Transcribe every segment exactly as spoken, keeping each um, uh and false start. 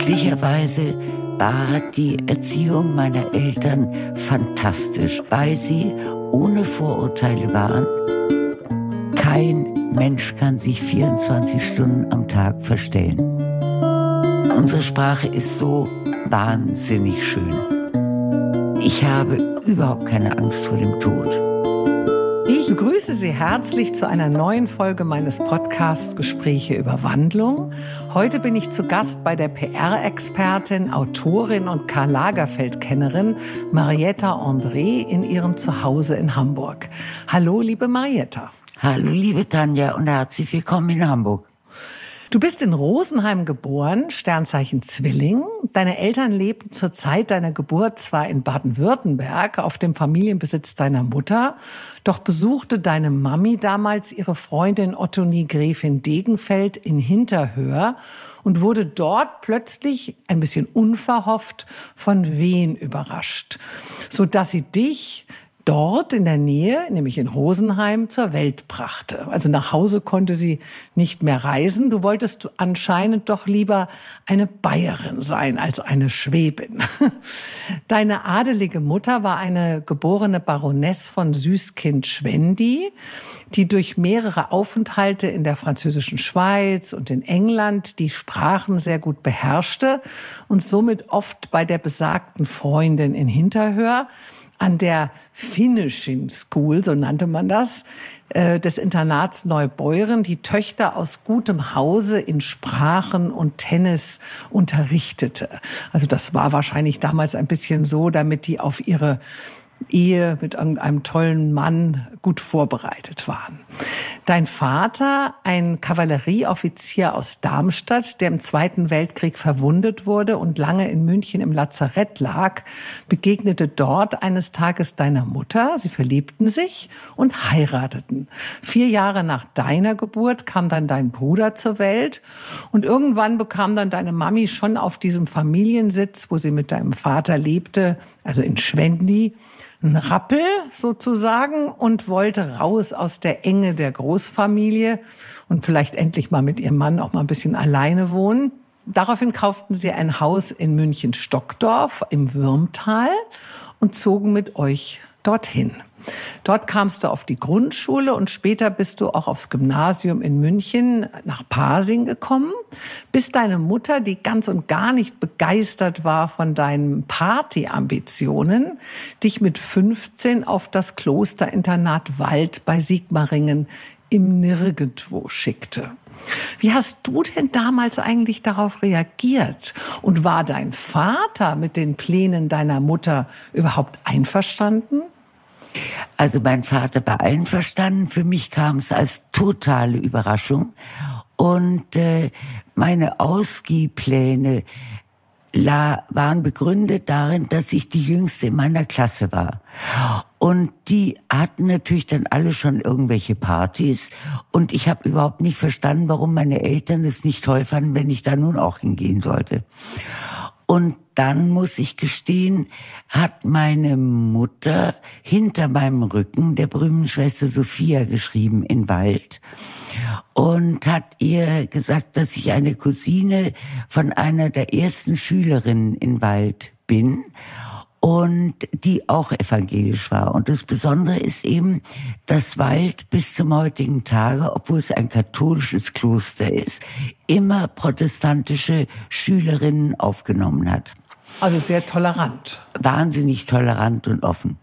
Glücklicherweise war die Erziehung meiner Eltern fantastisch, weil sie ohne Vorurteile waren. Kein Mensch kann sich vierundzwanzig Stunden am Tag verstellen. Unsere Sprache ist so wahnsinnig schön. Ich habe überhaupt keine Angst vor dem Tod. Ich begrüße Sie herzlich zu einer neuen Folge meines Podcasts Gespräche über Wandlung. Heute bin ich zu Gast bei der P R-Expertin, Autorin und Karl Lagerfeld-Kennerin Marietta André in ihrem Zuhause in Hamburg. Hallo, liebe Marietta. Hallo, liebe Tanja und herzlich willkommen in Hamburg. Du bist in Rosenheim geboren, Sternzeichen Zwilling. Deine Eltern lebten zur Zeit deiner Geburt zwar in Baden-Württemberg, auf dem Familienbesitz deiner Mutter, doch besuchte deine Mami damals ihre Freundin Ottonie Gräfin Degenfeld in Hinterhöher und wurde dort plötzlich ein bisschen unverhofft von Wehen überrascht, sodass sie dich dort in der Nähe, nämlich in Rosenheim, zur Welt brachte. Also nach Hause konnte sie nicht mehr reisen. Du wolltest anscheinend doch lieber eine Bayerin sein als eine Schwäbin. Deine adelige Mutter war eine geborene Baroness von Süßkind-Schwendi, die durch mehrere Aufenthalte in der französischen Schweiz und in England die Sprachen sehr gut beherrschte und somit oft bei der besagten Freundin in Hinterhöher an der Finnischen School, so nannte man das, des Internats Neubeuren, die Töchter aus gutem Hause in Sprachen und Tennis unterrichtete. Also das war wahrscheinlich damals ein bisschen so, damit die auf ihre Ehe mit irgendeinem tollen Mann gut vorbereitet waren. Dein Vater, ein Kavallerieoffizier aus Darmstadt, der im Zweiten Weltkrieg verwundet wurde und lange in München im Lazarett lag, begegnete dort eines Tages deiner Mutter. Sie verliebten sich und heirateten. Vier Jahre nach deiner Geburt kam dann dein Bruder zur Welt und irgendwann bekam dann deine Mami schon auf diesem Familiensitz, wo sie mit deinem Vater lebte, also in Schwendi, ein Rappel sozusagen und wollte raus aus der Enge der Großfamilie und vielleicht endlich mal mit ihrem Mann auch mal ein bisschen alleine wohnen. Daraufhin kauften sie ein Haus in München-Stockdorf im Würmtal und zogen mit euch dorthin. Dort kamst du auf die Grundschule und später bist du auch aufs Gymnasium in München nach Pasing gekommen, bis deine Mutter, die ganz und gar nicht begeistert war von deinen Partyambitionen, dich mit fünfzehn auf das Klosterinternat Wald bei Sigmaringen im Nirgendwo schickte. Wie hast du denn damals eigentlich darauf reagiert? Und war dein Vater mit den Plänen deiner Mutter überhaupt einverstanden? Also mein Vater war einverstanden. Für mich kam es als totale Überraschung. Und äh, meine Ausgehpläne la, waren begründet darin, dass ich die Jüngste in meiner Klasse war. Und die hatten natürlich dann alle schon irgendwelche Partys. Und ich habe überhaupt nicht verstanden, warum meine Eltern es nicht toll fanden, wenn ich da nun auch hingehen sollte. Und dann, muss ich gestehen, hat meine Mutter hinter meinem Rücken der berühmten Schwester Sophia geschrieben in Wald und hat ihr gesagt, dass ich eine Cousine von einer der ersten Schülerinnen in Wald bin und die auch evangelisch war. Und das Besondere ist eben, dass Wald bis zum heutigen Tage, obwohl es ein katholisches Kloster ist, immer protestantische Schülerinnen aufgenommen hat. Also sehr tolerant. Wahnsinnig tolerant und offen.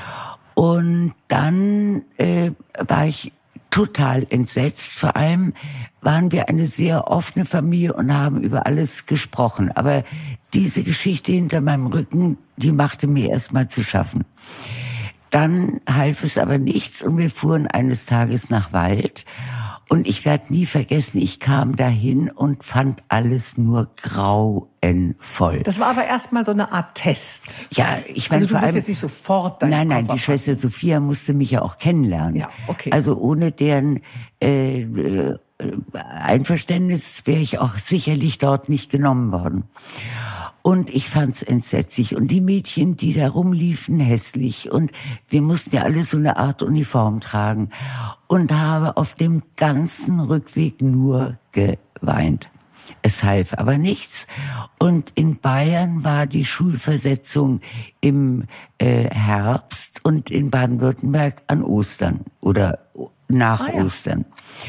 Und dann äh, war ich total entsetzt. Vor allem waren wir eine sehr offene Familie und haben über alles gesprochen. Aber diese Geschichte hinter meinem Rücken, die machte mir erstmal zu schaffen. Dann half es aber nichts und wir fuhren eines Tages nach Wald. Und ich werde nie vergessen, ich kam dahin und fand alles nur grauenvoll. Das war aber erstmal so eine Art Test. Ja, ich meine, also du vor bist allem, jetzt nicht sofort dein Nein, nein, Koffer die Schwester Sophia musste mich ja auch kennenlernen. Ja, okay. Also ohne deren äh, äh, Einverständnis wäre ich auch sicherlich dort nicht genommen worden. Und ich fand's entsetzlich. Und die Mädchen, die da rumliefen, hässlich. Und wir mussten ja alle so eine Art Uniform tragen. Und habe auf dem ganzen Rückweg nur geweint. Es half aber nichts. Und in Bayern war die Schulversetzung im äh, Herbst und in Baden-Württemberg an Ostern oder nach ah, ja. Ostern.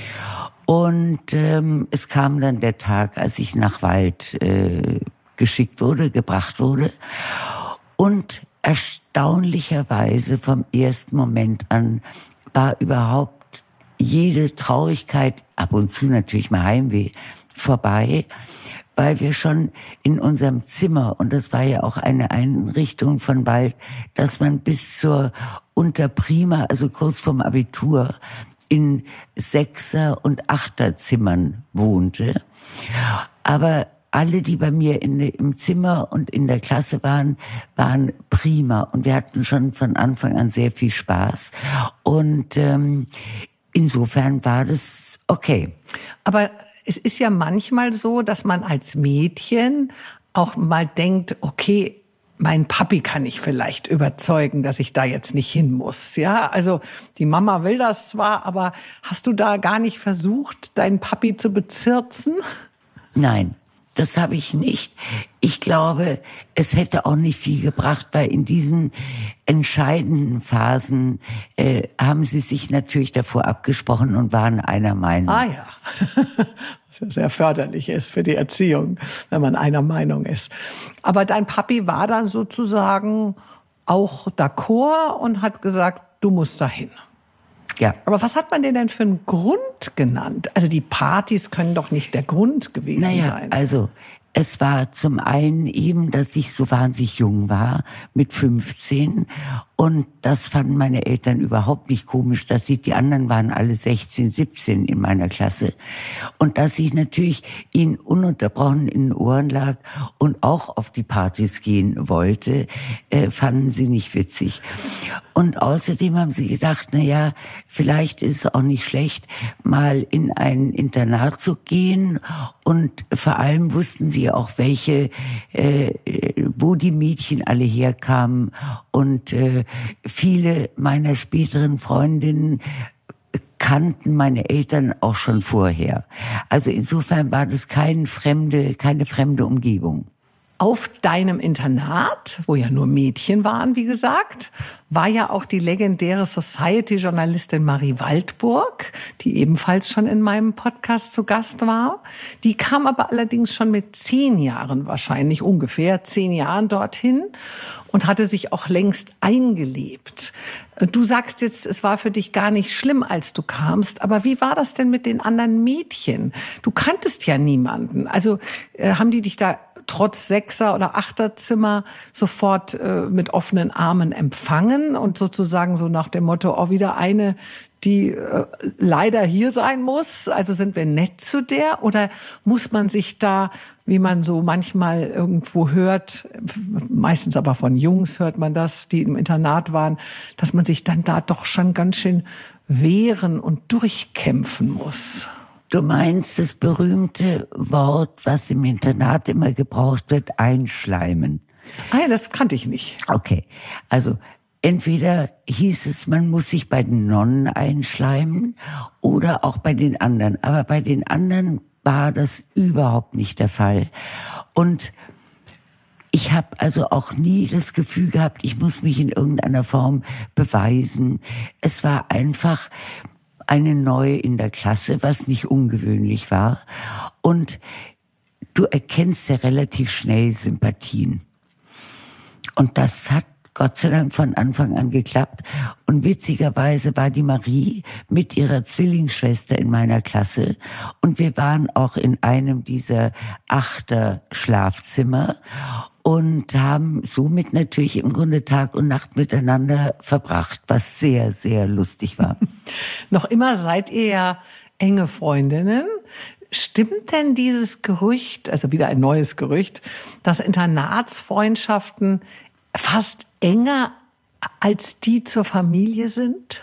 Und ähm, es kam dann der Tag, als ich nach Wald äh, geschickt wurde, gebracht wurde. Und erstaunlicherweise vom ersten Moment an war überhaupt jede Traurigkeit, ab und zu natürlich mal Heimweh, vorbei, weil wir schon in unserem Zimmer, und das war ja auch eine Einrichtung von Wald, dass man bis zur Unterprima, also kurz vorm Abitur, in Sechser- und Achterzimmern wohnte. Aber alle, die bei mir in, im Zimmer und in der Klasse waren, waren prima. Und wir hatten schon von Anfang an sehr viel Spaß. Und ähm, insofern war das okay. Aber es ist ja manchmal so, dass man als Mädchen auch mal denkt, okay, mein Papi kann ich vielleicht überzeugen, dass ich da jetzt nicht hin muss. Ja, also die Mama will das zwar, aber hast du da gar nicht versucht, deinen Papi zu bezirzen? Nein, das habe ich nicht. Ich glaube, es hätte auch nicht viel gebracht, weil in diesen entscheidenden Phasen äh, haben sie sich natürlich davor abgesprochen und waren einer Meinung. Ah ja, was sehr förderlich ist für die Erziehung, wenn man einer Meinung ist. Aber dein Papi war dann sozusagen auch d'accord und hat gesagt, du musst dahin. Ja. Aber was hat man denn denn für einen Grund genannt? Also die Partys können doch nicht der Grund gewesen naja, sein. Also es war zum einen eben, dass ich so wahnsinnig jung war, mit fünfzehn. Und das fanden meine Eltern überhaupt nicht komisch, dass ich, die anderen waren alle sechzehn, siebzehn in meiner Klasse. Und dass ich natürlich ihnen ununterbrochen in den Ohren lag und auch auf die Partys gehen wollte, äh, fanden sie nicht witzig. Und außerdem haben sie gedacht, na ja, vielleicht ist es auch nicht schlecht, mal in ein Internat zu gehen. Und vor allem wussten sie auch, welche, äh, wo die Mädchen alle herkamen. Und äh, viele meiner späteren Freundinnen kannten meine Eltern auch schon vorher. Also insofern war das keine fremde, keine fremde Umgebung. Auf deinem Internat, wo ja nur Mädchen waren, wie gesagt, war ja auch die legendäre Society-Journalistin Marie Waldburg, die ebenfalls schon in meinem Podcast zu Gast war. Die kam aber allerdings schon mit zehn Jahren wahrscheinlich, ungefähr zehn Jahren dorthin und hatte sich auch längst eingelebt. Du sagst jetzt, es war für dich gar nicht schlimm, als du kamst, aber wie war das denn mit den anderen Mädchen? Du kanntest ja niemanden. Also äh, haben die dich da trotz Sechser- oder Achterzimmer sofort äh, mit offenen Armen empfangen und sozusagen so nach dem Motto, oh, wieder eine, die äh, leider hier sein muss, also sind wir nett zu der? Oder muss man sich da, wie man so manchmal irgendwo hört, meistens aber von Jungs hört man das, die im Internat waren, dass man sich dann da doch schon ganz schön wehren und durchkämpfen muss? Du meinst das berühmte Wort, was im Internat immer gebraucht wird, einschleimen. Ah ja, das kannte ich nicht. Okay, also entweder hieß es, man muss sich bei den Nonnen einschleimen oder auch bei den anderen. Aber bei den anderen war das überhaupt nicht der Fall. Und ich habe also auch nie das Gefühl gehabt, ich muss mich in irgendeiner Form beweisen. Es war einfach eine Neue in der Klasse, was nicht ungewöhnlich war. Und du erkennst ja relativ schnell Sympathien. Und das hat Gott sei Dank von Anfang an geklappt. Und witzigerweise war die Marie mit ihrer Zwillingsschwester in meiner Klasse. Und wir waren auch in einem dieser Achter-Schlafzimmer und haben somit natürlich im Grunde Tag und Nacht miteinander verbracht, was sehr, sehr lustig war. Noch immer seid ihr ja enge Freundinnen. Stimmt denn dieses Gerücht, also wieder ein neues Gerücht, dass Internatsfreundschaften fast enger als die zur Familie sind?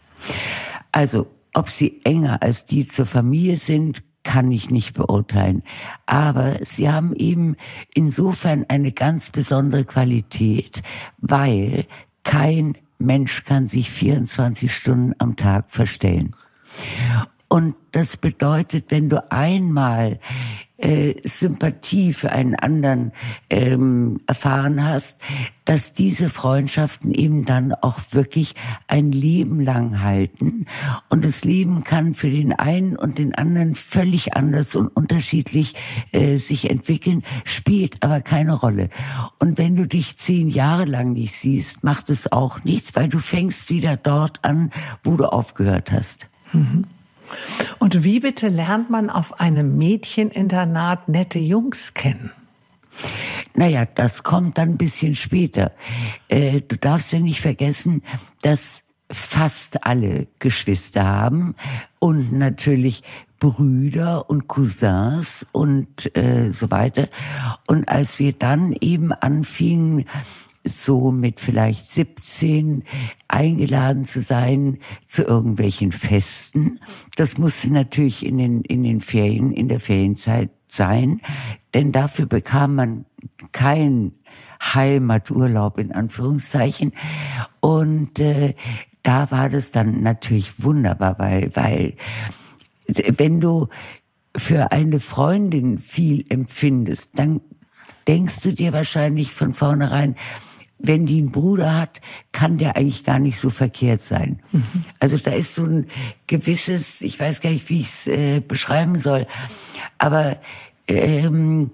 Also, ob sie enger als die zur Familie sind, kann ich nicht beurteilen. Aber sie haben eben insofern eine ganz besondere Qualität, weil kein Mensch kann sich vierundzwanzig Stunden am Tag verstellen. Und das bedeutet, wenn du einmal äh, Sympathie für einen anderen ähm, erfahren hast, dass diese Freundschaften eben dann auch wirklich ein Leben lang halten. Und das Leben kann für den einen und den anderen völlig anders und unterschiedlich äh, sich entwickeln, spielt aber keine Rolle. Und wenn du dich zehn Jahre lang nicht siehst, macht es auch nichts, weil du fängst wieder dort an, wo du aufgehört hast. Mhm. Und wie bitte lernt man auf einem Mädcheninternat nette Jungs kennen? Naja, das kommt dann ein bisschen später. Äh, du darfst ja nicht vergessen, dass fast alle Geschwister haben und natürlich Brüder und Cousins und äh, so weiter. Und als wir dann eben anfingen, so mit vielleicht siebzehn eingeladen zu sein zu irgendwelchen Festen, das musste natürlich in den in den Ferien, in der Ferienzeit sein, denn dafür bekam man keinen Heimaturlaub in Anführungszeichen. Und äh, da war das dann natürlich wunderbar, weil, weil wenn du für eine Freundin viel empfindest, dann denkst du dir wahrscheinlich von vornherein, wenn die einen Bruder hat, kann der eigentlich gar nicht so verkehrt sein. Mhm. Also da ist so ein gewisses, ich weiß gar nicht, wie ich es äh, beschreiben soll, aber ähm,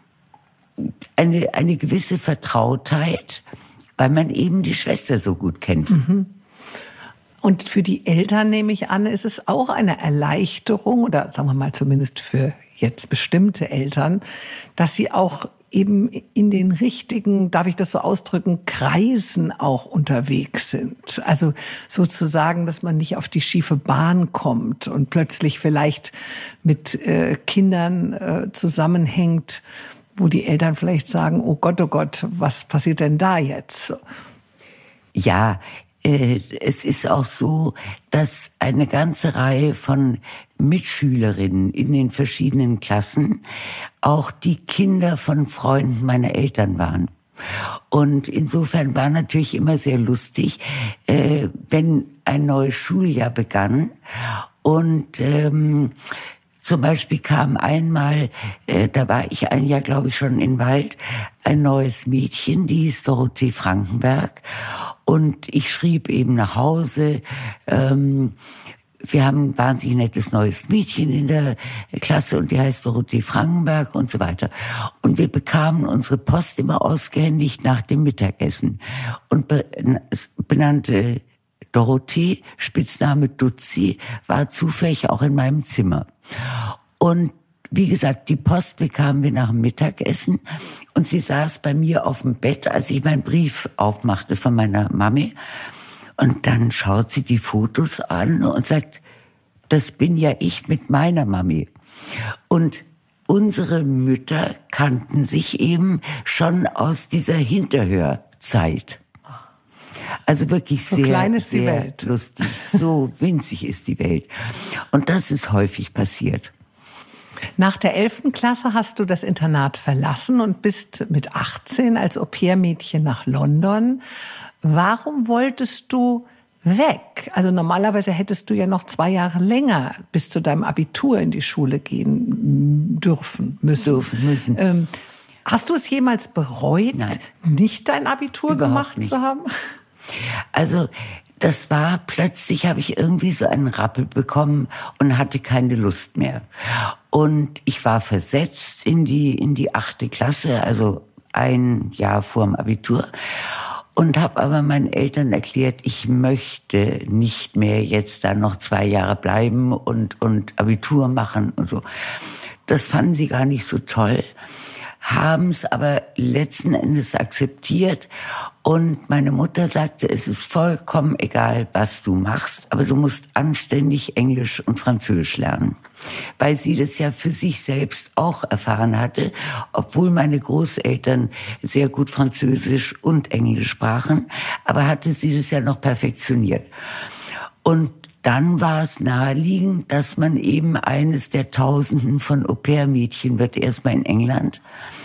eine, eine gewisse Vertrautheit, weil man eben die Schwester so gut kennt. Mhm. Und für die Eltern, nehme ich an, ist es auch eine Erleichterung, oder sagen wir mal zumindest für jetzt bestimmte Eltern, dass sie auch eben in den richtigen, darf ich das so ausdrücken, Kreisen auch unterwegs sind. Also sozusagen, dass man nicht auf die schiefe Bahn kommt und plötzlich vielleicht mit äh, Kindern äh, zusammenhängt, wo die Eltern vielleicht sagen, oh Gott, oh Gott, was passiert denn da jetzt? Ja, äh, es ist auch so, dass eine ganze Reihe von Mitschülerinnen in den verschiedenen Klassen auch die Kinder von Freunden meiner Eltern waren. Und insofern war natürlich immer sehr lustig, äh, wenn ein neues Schuljahr begann und ähm, zum Beispiel kam einmal, äh, da war ich ein Jahr, glaube ich, schon in Wald, ein neues Mädchen, die hieß Dorothee Frankenberg. Und ich schrieb eben nach Hause, ähm, wir haben ein wahnsinnig nettes neues Mädchen in der Klasse und die heißt Dorothee Frankenberg und so weiter. Und wir bekamen unsere Post immer ausgehändigt nach dem Mittagessen. Und benannte Dorothee, Spitzname Duzi, war zufällig auch in meinem Zimmer. Und wie gesagt, die Post bekamen wir nach dem Mittagessen und sie saß bei mir auf dem Bett, als ich meinen Brief aufmachte von meiner Mami. Und dann schaut sie die Fotos an und sagt, das bin ja ich mit meiner Mami. Und unsere Mütter kannten sich eben schon aus dieser Hinterhörzeit. Also wirklich so sehr, klein ist die sehr Welt. Lustig. So winzig ist die Welt. Und das ist häufig passiert. Nach der elften Klasse hast du das Internat verlassen und bist mit achtzehn als Au-pair-Mädchen nach London. Warum wolltest du weg? Also normalerweise hättest du ja noch zwei Jahre länger bis zu deinem Abitur in die Schule gehen dürfen müssen. Dürfen müssen. Ähm, hast du es jemals bereut, Nein. nicht dein Abitur Überhaupt gemacht nicht. zu haben? Also das war, plötzlich habe ich irgendwie so einen Rappel bekommen und hatte keine Lust mehr. Und ich war versetzt in die, in die achte Klasse, also ein Jahr vor dem Abitur. Und habe aber meinen Eltern erklärt, ich möchte nicht mehr jetzt da noch zwei Jahre bleiben und, und Abitur machen und so. Das fanden sie gar nicht so toll, haben es aber letzten Endes akzeptiert. Und meine Mutter sagte, es ist vollkommen egal, was du machst, aber du musst anständig Englisch und Französisch lernen. Weil sie das ja für sich selbst auch erfahren hatte, obwohl meine Großeltern sehr gut Französisch und Englisch sprachen, aber hatte sie das ja noch perfektioniert. Und dann war es naheliegend, dass man eben eines der Tausenden von Au-pair-Mädchen wird, erstmal in England.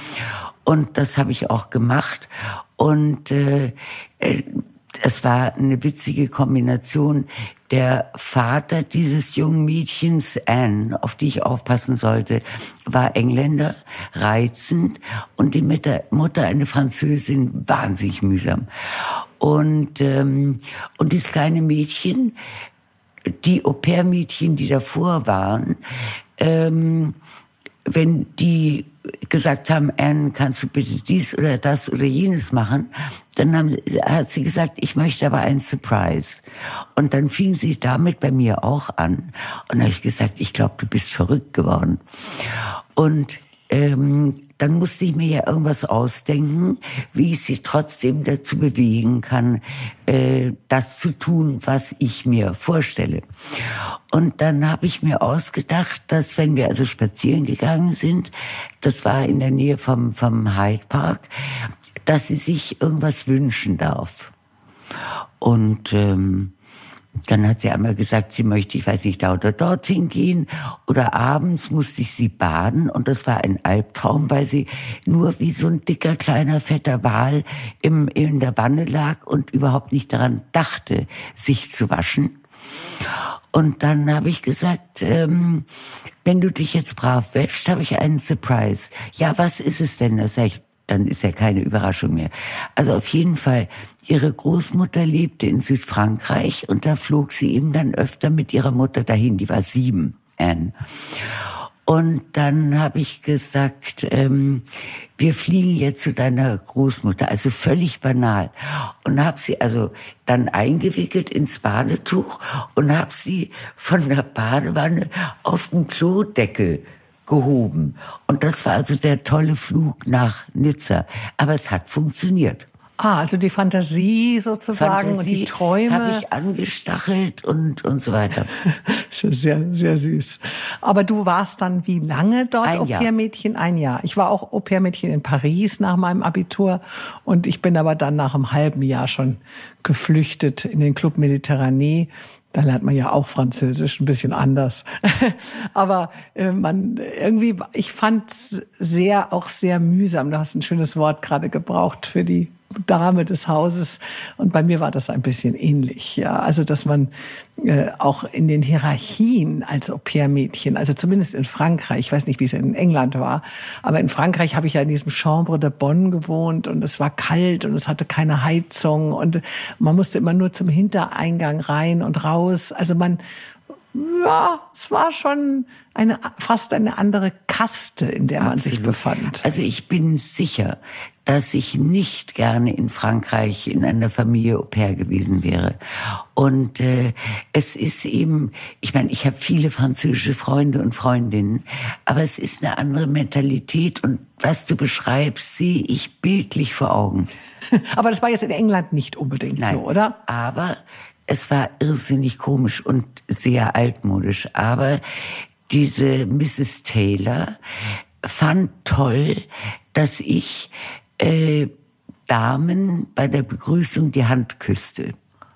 Und das habe ich auch gemacht. Und äh, es war eine witzige Kombination. der Vater dieses jungen Mädchens, Anne, auf die ich aufpassen sollte, war Engländer, reizend, und die Mutter, eine Französin, wahnsinnig mühsam. Und, ähm, und dieses kleine Mädchen, die Au-pair-Mädchen, die davor waren, ähm, wenn die gesagt haben, Anne, kannst du bitte dies oder das oder jenes machen, dann haben, hat sie gesagt, ich möchte aber einen Surprise. Und dann fing sie damit bei mir auch an. Und dann habe ich gesagt, ich glaube, du bist verrückt geworden. Und ähm, dann musste ich mir ja irgendwas ausdenken, wie ich sie trotzdem dazu bewegen kann, äh, das zu tun, was ich mir vorstelle. Und dann habe ich mir ausgedacht, dass wenn wir also spazieren gegangen sind, das war in der Nähe vom, vom Hyde Park, dass sie sich irgendwas wünschen darf. Und ähm, dann hat sie einmal gesagt, sie möchte, ich weiß nicht, da oder dorthin gehen. Oder abends musste ich sie baden. Und das war ein Albtraum, weil sie nur wie so ein dicker, kleiner, fetter Wal im, in der Wanne lag und überhaupt nicht daran dachte, sich zu waschen. Und dann habe ich gesagt, ähm, wenn du dich jetzt brav wäschst, habe ich einen Surprise. Ja, was ist es denn? Das sag ich, dann ist ja keine Überraschung mehr. Also auf jeden Fall, ihre Großmutter lebte in Südfrankreich und da flog sie eben dann öfter mit ihrer Mutter dahin. Die war sieben, Anne. Und dann habe ich gesagt, ähm, wir fliegen jetzt zu deiner Großmutter, also völlig banal. Und habe sie also dann eingewickelt ins Badetuch und habe sie von der Badewanne auf den Klodeckel gehoben. Und das war also der tolle Flug nach Nizza. Aber es hat funktioniert. Ah, also die Fantasie sozusagen Fantasie und die Träume. Habe ich angestachelt und, und so weiter. Das ist sehr, sehr süß. Aber du warst dann wie lange dort Au-pair-Mädchen? Ein Jahr. Ich war auch Au-pair-Mädchen in Paris nach meinem Abitur. Und ich bin aber dann nach einem halben Jahr schon geflüchtet in den Club Mediterranee. Da lernt man ja auch Französisch, ein bisschen anders. Aber äh, man irgendwie, ich fand's sehr, auch sehr mühsam. Du hast ein schönes Wort gerade gebraucht für die Dame des Hauses. Und bei mir war das ein bisschen ähnlich. Ja, also dass man äh, auch in den Hierarchien als Au-pair-Mädchen, also zumindest in Frankreich, ich weiß nicht, wie es in England war, aber in Frankreich habe ich ja in diesem Chambre de Bonne gewohnt und es war kalt und es hatte keine Heizung und man musste immer nur zum Hintereingang rein und raus. Also man, ja, es war schon eine fast eine andere Kaste, in der man Absolut. sich befand. Also ich bin sicher, dass ich nicht gerne in Frankreich in einer Familie Au-pair gewesen wäre. Und äh, es ist eben, ich meine, ich habe viele französische Freunde und Freundinnen, aber es ist eine andere Mentalität und was du beschreibst, sehe ich bildlich vor Augen. Aber das war jetzt in England nicht unbedingt Nein, so, oder? Aber es war irrsinnig komisch und sehr altmodisch. Aber diese Misses Taylor fand toll, dass ich äh, Damen bei der Begrüßung die Hand küsste.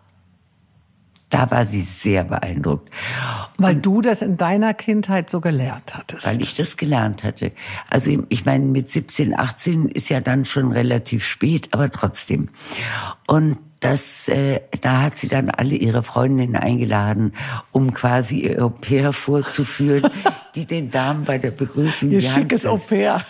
Da war sie sehr beeindruckt. Weil du das in deiner Kindheit so gelernt hattest. Weil ich das gelernt hatte. Also ich meine, mit siebzehn, achtzehn ist ja dann schon relativ spät, aber trotzdem. Und das, äh, da hat sie dann alle ihre Freundinnen eingeladen, um quasi ihr Au-pair vorzuführen, die den Damen bei der Begrüßung ihr die Hand schickes küsst. Au-pair.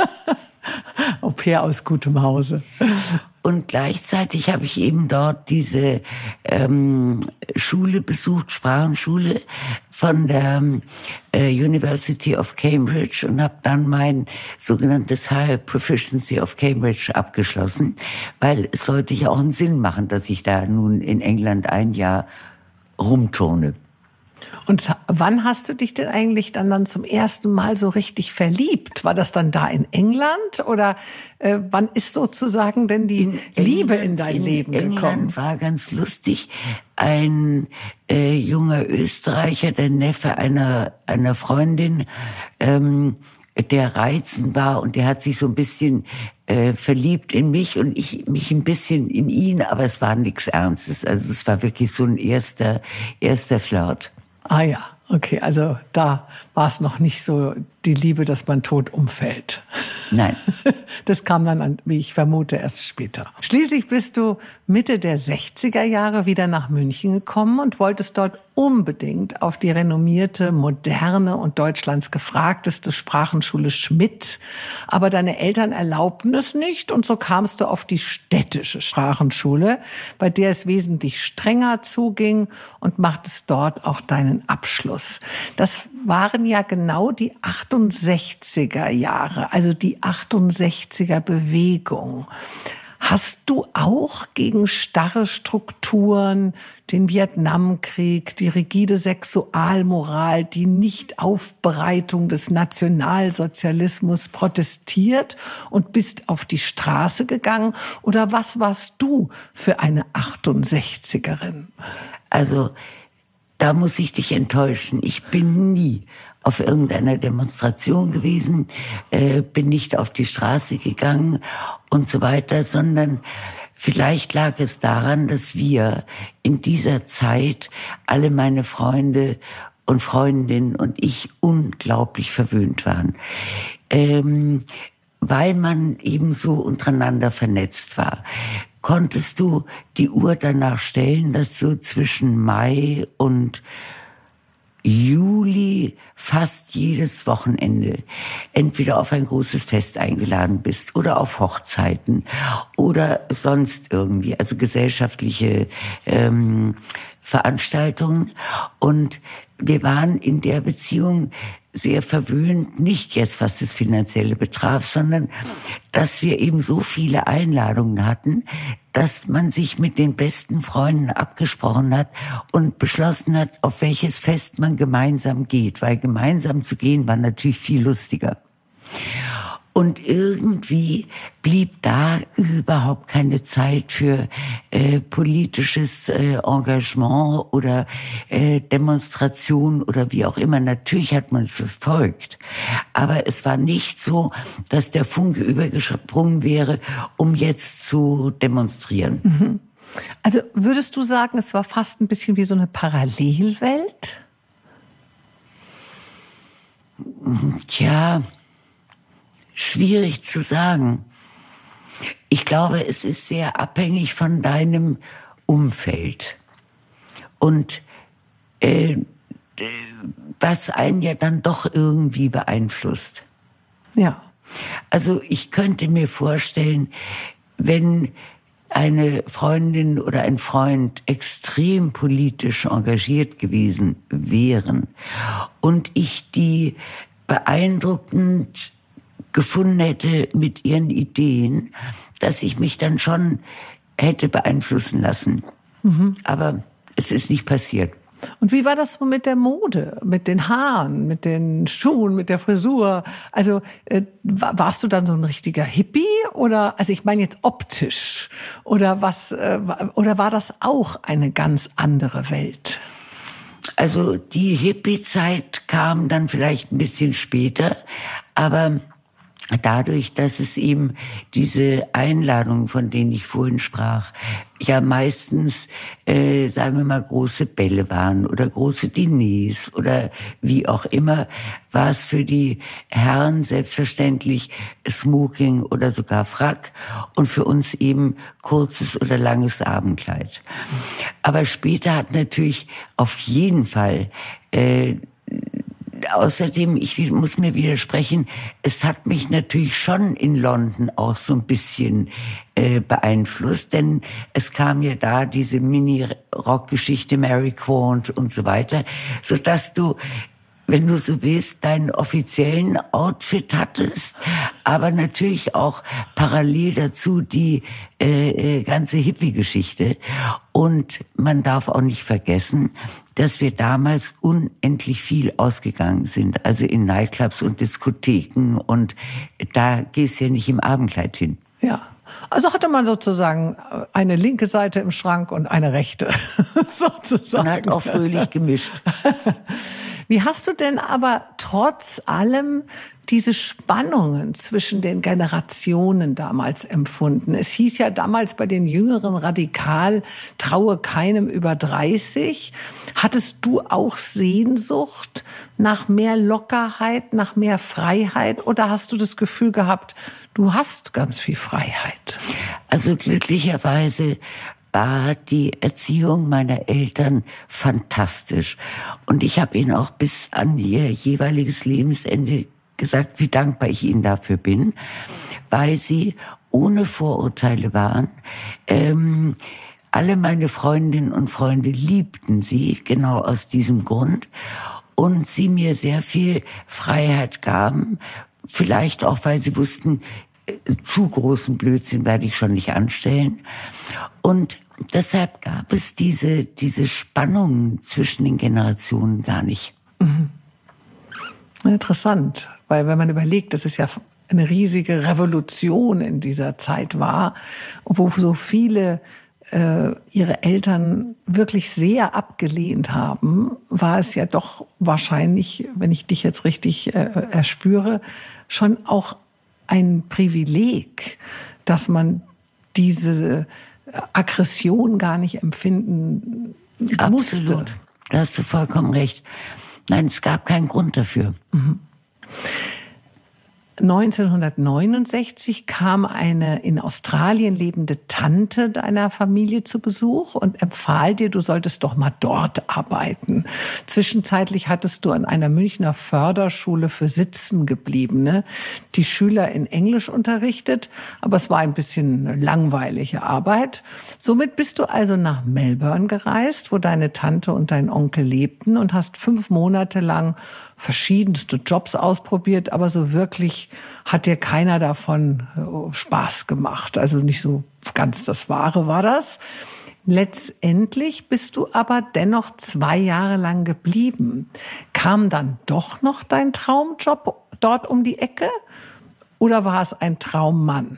Au-pair aus gutem Hause. Und gleichzeitig habe ich eben dort diese ähm, Schule besucht, Sprachenschule von der äh, University of Cambridge und habe dann mein sogenanntes Higher Proficiency of Cambridge abgeschlossen, weil es sollte ja auch einen Sinn machen, dass ich da nun in England ein Jahr rumturne. Und wann hast du dich denn eigentlich dann, dann zum ersten Mal so richtig verliebt? War das dann da in England oder äh, wann ist sozusagen denn die in Liebe England, in dein in Leben England gekommen? England war ganz lustig. Ein äh, junger Österreicher, der Neffe einer einer Freundin, ähm, der reizend war und der hat sich so ein bisschen äh, verliebt in mich und ich mich ein bisschen in ihn, aber es war nichts Ernstes. Also es war wirklich so ein erster erster Flirt. Ah ja, okay, also da war es noch nicht so die Liebe, dass man tot umfällt. Nein. Das kam dann, wie ich vermute, erst später. Schließlich bist du Mitte der sechziger Jahre wieder nach München gekommen und wolltest dort unbedingt auf die renommierte, moderne und Deutschlands gefragteste Sprachenschule Schmidt. Aber deine Eltern erlaubten es nicht und so kamst du auf die städtische Sprachenschule, bei der es wesentlich strenger zuging, und machtest dort auch deinen Abschluss. Das waren ja genau die achtundsechziger Jahre, also die achtundsechziger Bewegung. Hast du auch gegen starre Strukturen, den Vietnamkrieg, die rigide Sexualmoral, die Nichtaufbereitung des Nationalsozialismus protestiert und bist auf die Straße gegangen? Oder was warst du für eine achtundsechzigerin? Also, da muss ich dich enttäuschen. Ich bin nie auf irgendeiner Demonstration gewesen, äh, bin nicht auf die Straße gegangen und so weiter, sondern vielleicht lag es daran, dass wir in dieser Zeit, alle meine Freunde und Freundinnen und ich, unglaublich verwöhnt waren. Ähm, weil man eben so untereinander vernetzt war. Konntest du die Uhr danach stellen, dass du zwischen Mai und Juli fast jedes Wochenende entweder auf ein großes Fest eingeladen bist oder auf Hochzeiten oder sonst irgendwie, also gesellschaftliche ähm, Veranstaltungen. Und wir waren in der Beziehung sehr verwöhnt, nicht jetzt was das Finanzielle betraf, sondern dass wir eben so viele Einladungen hatten, dass man sich mit den besten Freunden abgesprochen hat und beschlossen hat, auf welches Fest man gemeinsam geht, weil gemeinsam zu gehen war natürlich viel lustiger. Und irgendwie blieb da überhaupt keine Zeit für äh, politisches äh, Engagement oder äh, Demonstration oder wie auch immer. Natürlich hat man es verfolgt, aber es war nicht so, dass der Funke übergesprungen wäre, um jetzt zu demonstrieren. Mhm. Also würdest du sagen, es war fast ein bisschen wie so eine Parallelwelt? Tja, schwierig zu sagen. Ich glaube, es ist sehr abhängig von deinem Umfeld. Und äh, was einen ja dann doch irgendwie beeinflusst. Ja. Also ich könnte mir vorstellen, wenn eine Freundin oder ein Freund extrem politisch engagiert gewesen wären und ich die beeindruckend gefunden hätte mit ihren Ideen, dass ich mich dann schon hätte beeinflussen lassen. Mhm. Aber es ist nicht passiert. Und wie war das so mit der Mode, mit den Haaren, mit den Schuhen, mit der Frisur? Also äh, warst du dann so ein richtiger Hippie oder, also ich meine jetzt optisch, oder was, äh, oder war das auch eine ganz andere Welt? Also die Hippie-Zeit kam dann vielleicht ein bisschen später, aber dadurch, dass es eben diese Einladungen, von denen ich vorhin sprach, ja meistens, äh, sagen wir mal, große Bälle waren oder große Diners oder wie auch immer, war es für die Herren selbstverständlich Smoking oder sogar Frack und für uns eben kurzes oder langes Abendkleid. Aber später hat natürlich auf jeden Fall äh, Außerdem, ich muss mir widersprechen, es hat mich natürlich schon in London auch so ein bisschen äh, beeinflusst, denn es kam ja da diese Mini-Rock-Geschichte Mary Quant und so weiter, so dass du, wenn du so willst, deinen offiziellen Outfit hattest, aber natürlich auch parallel dazu die äh, ganze Hippie-Geschichte. Und man darf auch nicht vergessen, dass wir damals unendlich viel ausgegangen sind, also in Nightclubs und Diskotheken, und da gehst du ja nicht im Abendkleid hin. Ja. Also hatte man sozusagen eine linke Seite im Schrank und eine rechte, sozusagen. Und hat auch fröhlich gemischt. Wie hast du denn aber trotz allem diese Spannungen zwischen den Generationen damals empfunden? Es hieß ja damals bei den Jüngeren radikal, traue keinem über dreißig. Hattest du auch Sehnsucht nach mehr Lockerheit, nach mehr Freiheit? Oder hast du das Gefühl gehabt, du hast ganz viel Freiheit? Also glücklicherweise war die Erziehung meiner Eltern fantastisch. Und ich habe ihnen auch bis an ihr jeweiliges Lebensende gesagt, wie dankbar ich ihnen dafür bin, weil sie ohne Vorurteile waren. Ähm, alle meine Freundinnen und Freunde liebten sie, genau aus diesem Grund. Und sie mir sehr viel Freiheit gaben, vielleicht auch, weil sie wussten, zu großen Blödsinn werde ich schon nicht anstellen. Und deshalb gab es diese, diese Spannungen zwischen den Generationen gar nicht. Mhm. Interessant, weil wenn man überlegt, dass es ja eine riesige Revolution in dieser Zeit war, wo so viele äh, ihre Eltern wirklich sehr abgelehnt haben, war es ja doch wahrscheinlich, wenn ich dich jetzt richtig äh, erspüre, schon auch ein Privileg, dass man diese Aggression gar nicht empfinden musste. Absolut. Da hast du vollkommen recht. Nein, es gab keinen Grund dafür. Mhm. neunzehnhundertneunundsechzig kam eine in Australien lebende Tante deiner Familie zu Besuch und empfahl dir, du solltest doch mal dort arbeiten. Zwischenzeitlich hattest du an einer Münchner Förderschule für Sitzengebliebene die Schüler in Englisch unterrichtet, aber es war ein bisschen eine langweilige Arbeit. Somit bist du also nach Melbourne gereist, wo deine Tante und dein Onkel lebten und hast fünf Monate lang verschiedenste Jobs ausprobiert, aber so wirklich hat dir keiner davon Spaß gemacht. Also nicht so ganz das Wahre war das. Letztendlich bist du aber dennoch zwei Jahre lang geblieben. Kam dann doch noch dein Traumjob dort um die Ecke? Oder war es ein Traummann?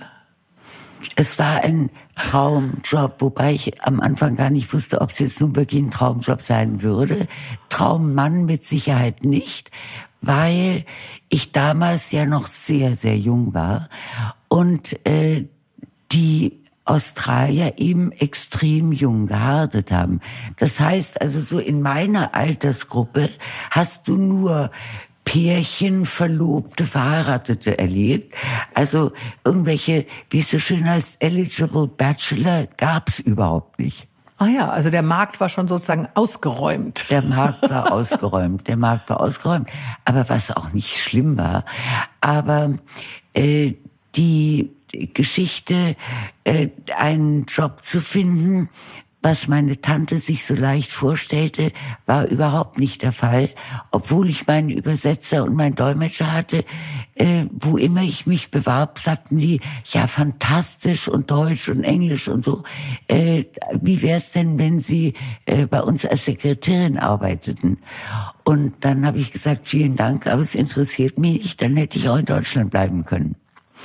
Es war ein Traumjob, wobei ich am Anfang gar nicht wusste, ob es jetzt nun wirklich ein Traumjob sein würde. Traummann mit Sicherheit nicht, weil ich damals ja noch sehr, sehr jung war und äh, die Australier eben extrem jung geheiratet haben. Das heißt also, so in meiner Altersgruppe hast du nur Pärchen, Verlobte, Verheiratete erlebt. Also irgendwelche, wie es so schön heißt, eligible Bachelor gab's überhaupt nicht. Ah ja, also der Markt war schon sozusagen ausgeräumt. Der Markt war ausgeräumt, der Markt war ausgeräumt. Aber was auch nicht schlimm war, aber äh, die Geschichte, äh, einen Job zu finden, was meine Tante sich so leicht vorstellte, war überhaupt nicht der Fall. Obwohl ich meinen Übersetzer und meinen Dolmetscher hatte, äh, wo immer ich mich bewarb, sagten die, ja, fantastisch und Deutsch und Englisch und so. Äh, wie wär's denn, wenn Sie äh, bei uns als Sekretärin arbeiteten? Und dann habe ich gesagt, vielen Dank, aber es interessiert mich nicht, dann hätte ich auch in Deutschland bleiben können.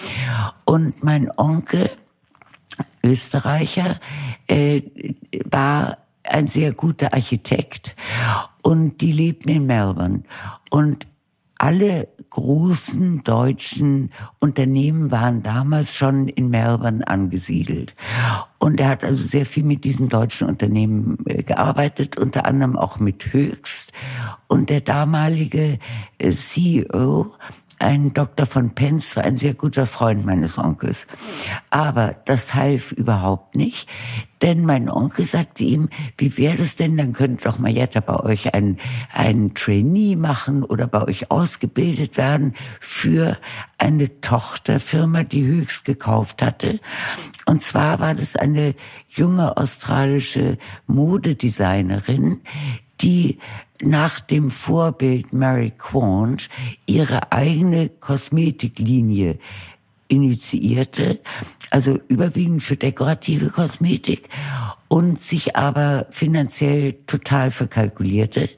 Und mein Onkel, Österreicher, äh, war ein sehr guter Architekt und die lebten in Melbourne. Und alle großen deutschen Unternehmen waren damals schon in Melbourne angesiedelt. Und er hat also sehr viel mit diesen deutschen Unternehmen äh, gearbeitet, unter anderem auch mit Höchst. Und der damalige äh, C E O, ein Doktor von Penz, war ein sehr guter Freund meines Onkels. Aber das half überhaupt nicht, denn mein Onkel sagte ihm, wie wäre das denn, dann könnte doch Marietta bei euch ein, ein Trainee machen oder bei euch ausgebildet werden für eine Tochterfirma, die Höchst gekauft hatte. Und zwar war das eine junge australische Modedesignerin, die nach dem Vorbild Mary Quant ihre eigene Kosmetiklinie initiierte, also überwiegend für dekorative Kosmetik und sich aber finanziell total verkalkulierte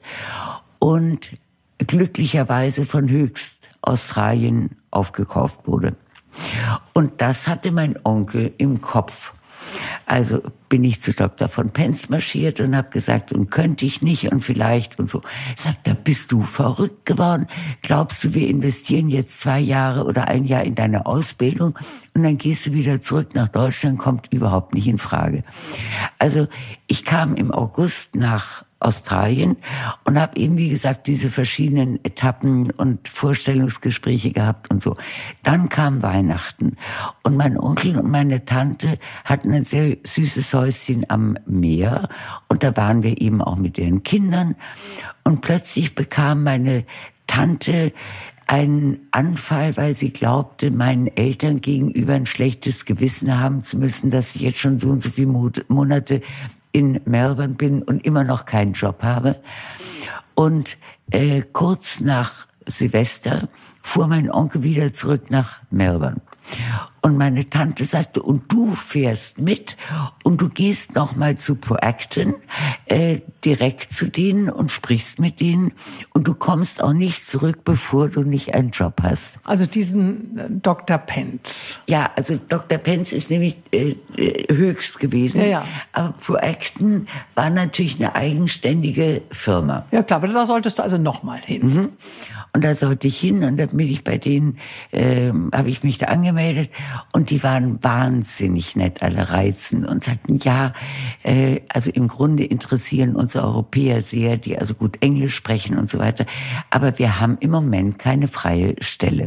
und glücklicherweise von Höchst Australien aufgekauft wurde. Und das hatte mein Onkel im Kopf. Also bin ich zu Doktor von Penz marschiert und habe gesagt, und könnte ich nicht und vielleicht und so. Sagt er, bist du verrückt geworden? Glaubst du, wir investieren jetzt zwei Jahre oder ein Jahr in deine Ausbildung und dann gehst du wieder zurück nach Deutschland? Kommt überhaupt nicht in Frage. Also ich kam im August nach Australien und habe eben, wie gesagt, diese verschiedenen Etappen und Vorstellungsgespräche gehabt und so. Dann kam Weihnachten und mein Onkel und meine Tante hatten ein sehr süßes Häuschen am Meer und da waren wir eben auch mit ihren Kindern und plötzlich bekam meine Tante einen Anfall, weil sie glaubte, meinen Eltern gegenüber ein schlechtes Gewissen haben zu müssen, dass ich jetzt schon so und so viele Monate in Melbourne bin und immer noch keinen Job habe. Und äh, kurz nach Silvester fuhr mein Onkel wieder zurück nach Melbourne. Und meine Tante sagte, und du fährst mit und du gehst noch mal zu Proacton, äh, direkt zu denen und sprichst mit denen und du kommst auch nicht zurück, bevor du nicht einen Job hast. Also diesen äh, Doktor Penz. Ja, also Doktor Penz ist nämlich äh, höchst gewesen, ja, ja. aber Proacton war natürlich eine eigenständige Firma. Ja klar, aber da solltest du also noch mal hin. Mhm. Und da sollte ich hin und dann bin ich bei denen, äh, habe ich mich da angemeldet und die waren wahnsinnig nett, alle reizend und sagten, ja, äh, also im Grunde interessieren uns Europäer sehr, die also gut Englisch sprechen und so weiter, aber wir haben im Moment keine freie Stelle.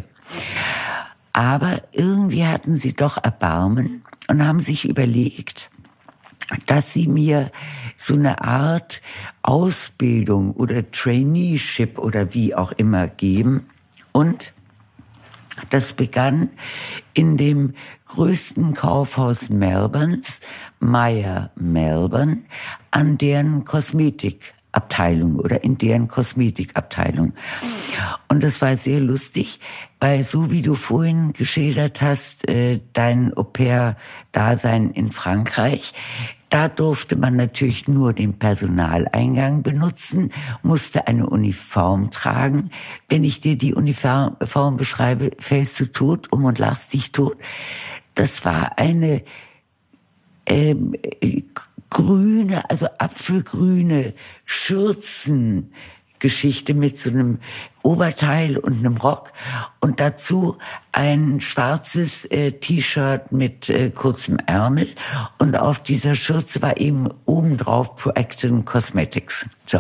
Aber irgendwie hatten sie doch Erbarmen und haben sich überlegt, dass sie mir so eine Art Ausbildung oder Traineeship oder wie auch immer geben. Und das begann in dem größten Kaufhaus Melbournes, Myer Melbourne, an deren Kosmetikabteilung oder in deren Kosmetikabteilung. Und das war sehr lustig, weil so wie du vorhin geschildert hast, äh, dein Au-pair-Dasein in Frankreich, da durfte man natürlich nur den Personaleingang benutzen, musste eine Uniform tragen. Wenn ich dir die Uniform beschreibe, fällst du tot um und lachst dich tot. Das war eine ähm, grüne, also apfelgrüne Schürzengeschichte mit so einem Oberteil und einem Rock und dazu ein schwarzes äh, T-Shirt mit äh, kurzem Ärmel und auf dieser Schürze war eben obendrauf Proacton Cosmetics. So.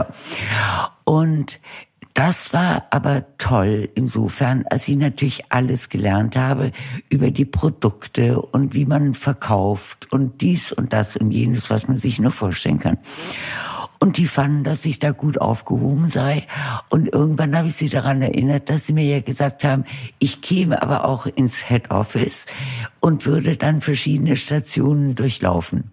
Und das war aber toll insofern, als ich natürlich alles gelernt habe über die Produkte und wie man verkauft und dies und das und jenes, was man sich nur vorstellen kann. Und die fanden, dass ich da gut aufgehoben sei. Und irgendwann habe ich sie daran erinnert, dass sie mir ja gesagt haben, ich käme aber auch ins Head Office und würde dann verschiedene Stationen durchlaufen.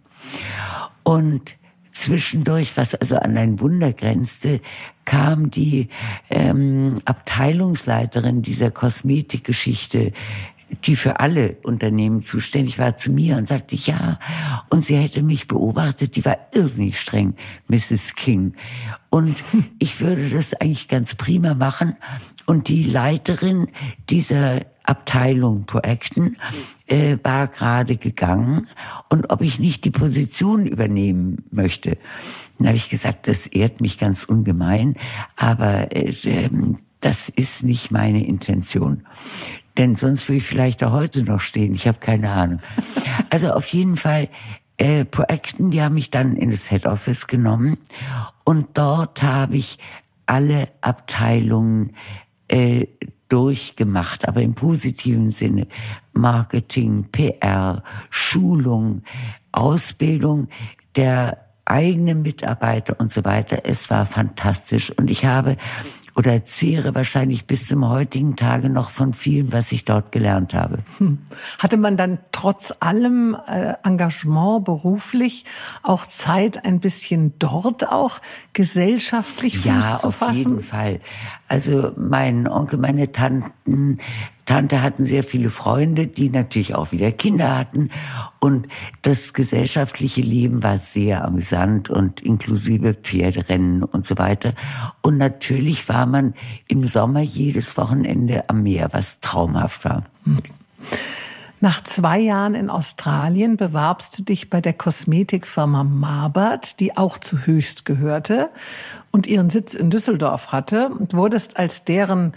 Und zwischendurch, was also an ein Wunder grenzte, kam die ähm, Abteilungsleiterin dieser Kosmetikgeschichte, die für alle Unternehmen zuständig war, zu mir und sagte, ja, und sie hätte mich beobachtet, die war irrsinnig streng, Misses King. Und ich würde das eigentlich ganz prima machen. Und die Leiterin dieser Abteilung Proacton äh, war gerade gegangen und ob ich nicht die Position übernehmen möchte. Dann habe ich gesagt, das ehrt mich ganz ungemein, aber äh, das ist nicht meine Intention. Denn sonst würde ich vielleicht auch heute noch stehen. Ich habe keine Ahnung. Also auf jeden Fall, äh, Proacton, die haben mich dann in das Head Office genommen. Und dort habe ich alle Abteilungen äh, durchgemacht, aber im positiven Sinne. Marketing, P R, Schulung, Ausbildung der eigenen Mitarbeiter und so weiter. Es war fantastisch. Und ich habe oder zehre wahrscheinlich bis zum heutigen Tage noch von vielem, was ich dort gelernt habe. Hm. Hatte man dann trotz allem äh, Engagement beruflich auch Zeit, ein bisschen dort auch gesellschaftlich Fuß ja, zu fassen? Ja, auf jeden Fall. Also mein Onkel, meine Tanten, Tante hatten sehr viele Freunde, die natürlich auch wieder Kinder hatten. Und das gesellschaftliche Leben war sehr amüsant und inklusive Pferderennen und so weiter. Und natürlich war man im Sommer jedes Wochenende am Meer, was traumhaft war. Nach zwei Jahren in Australien bewarbst du dich bei der Kosmetikfirma Marbert, die auch zu Höchst gehörte und ihren Sitz in Düsseldorf hatte, und wurdest als deren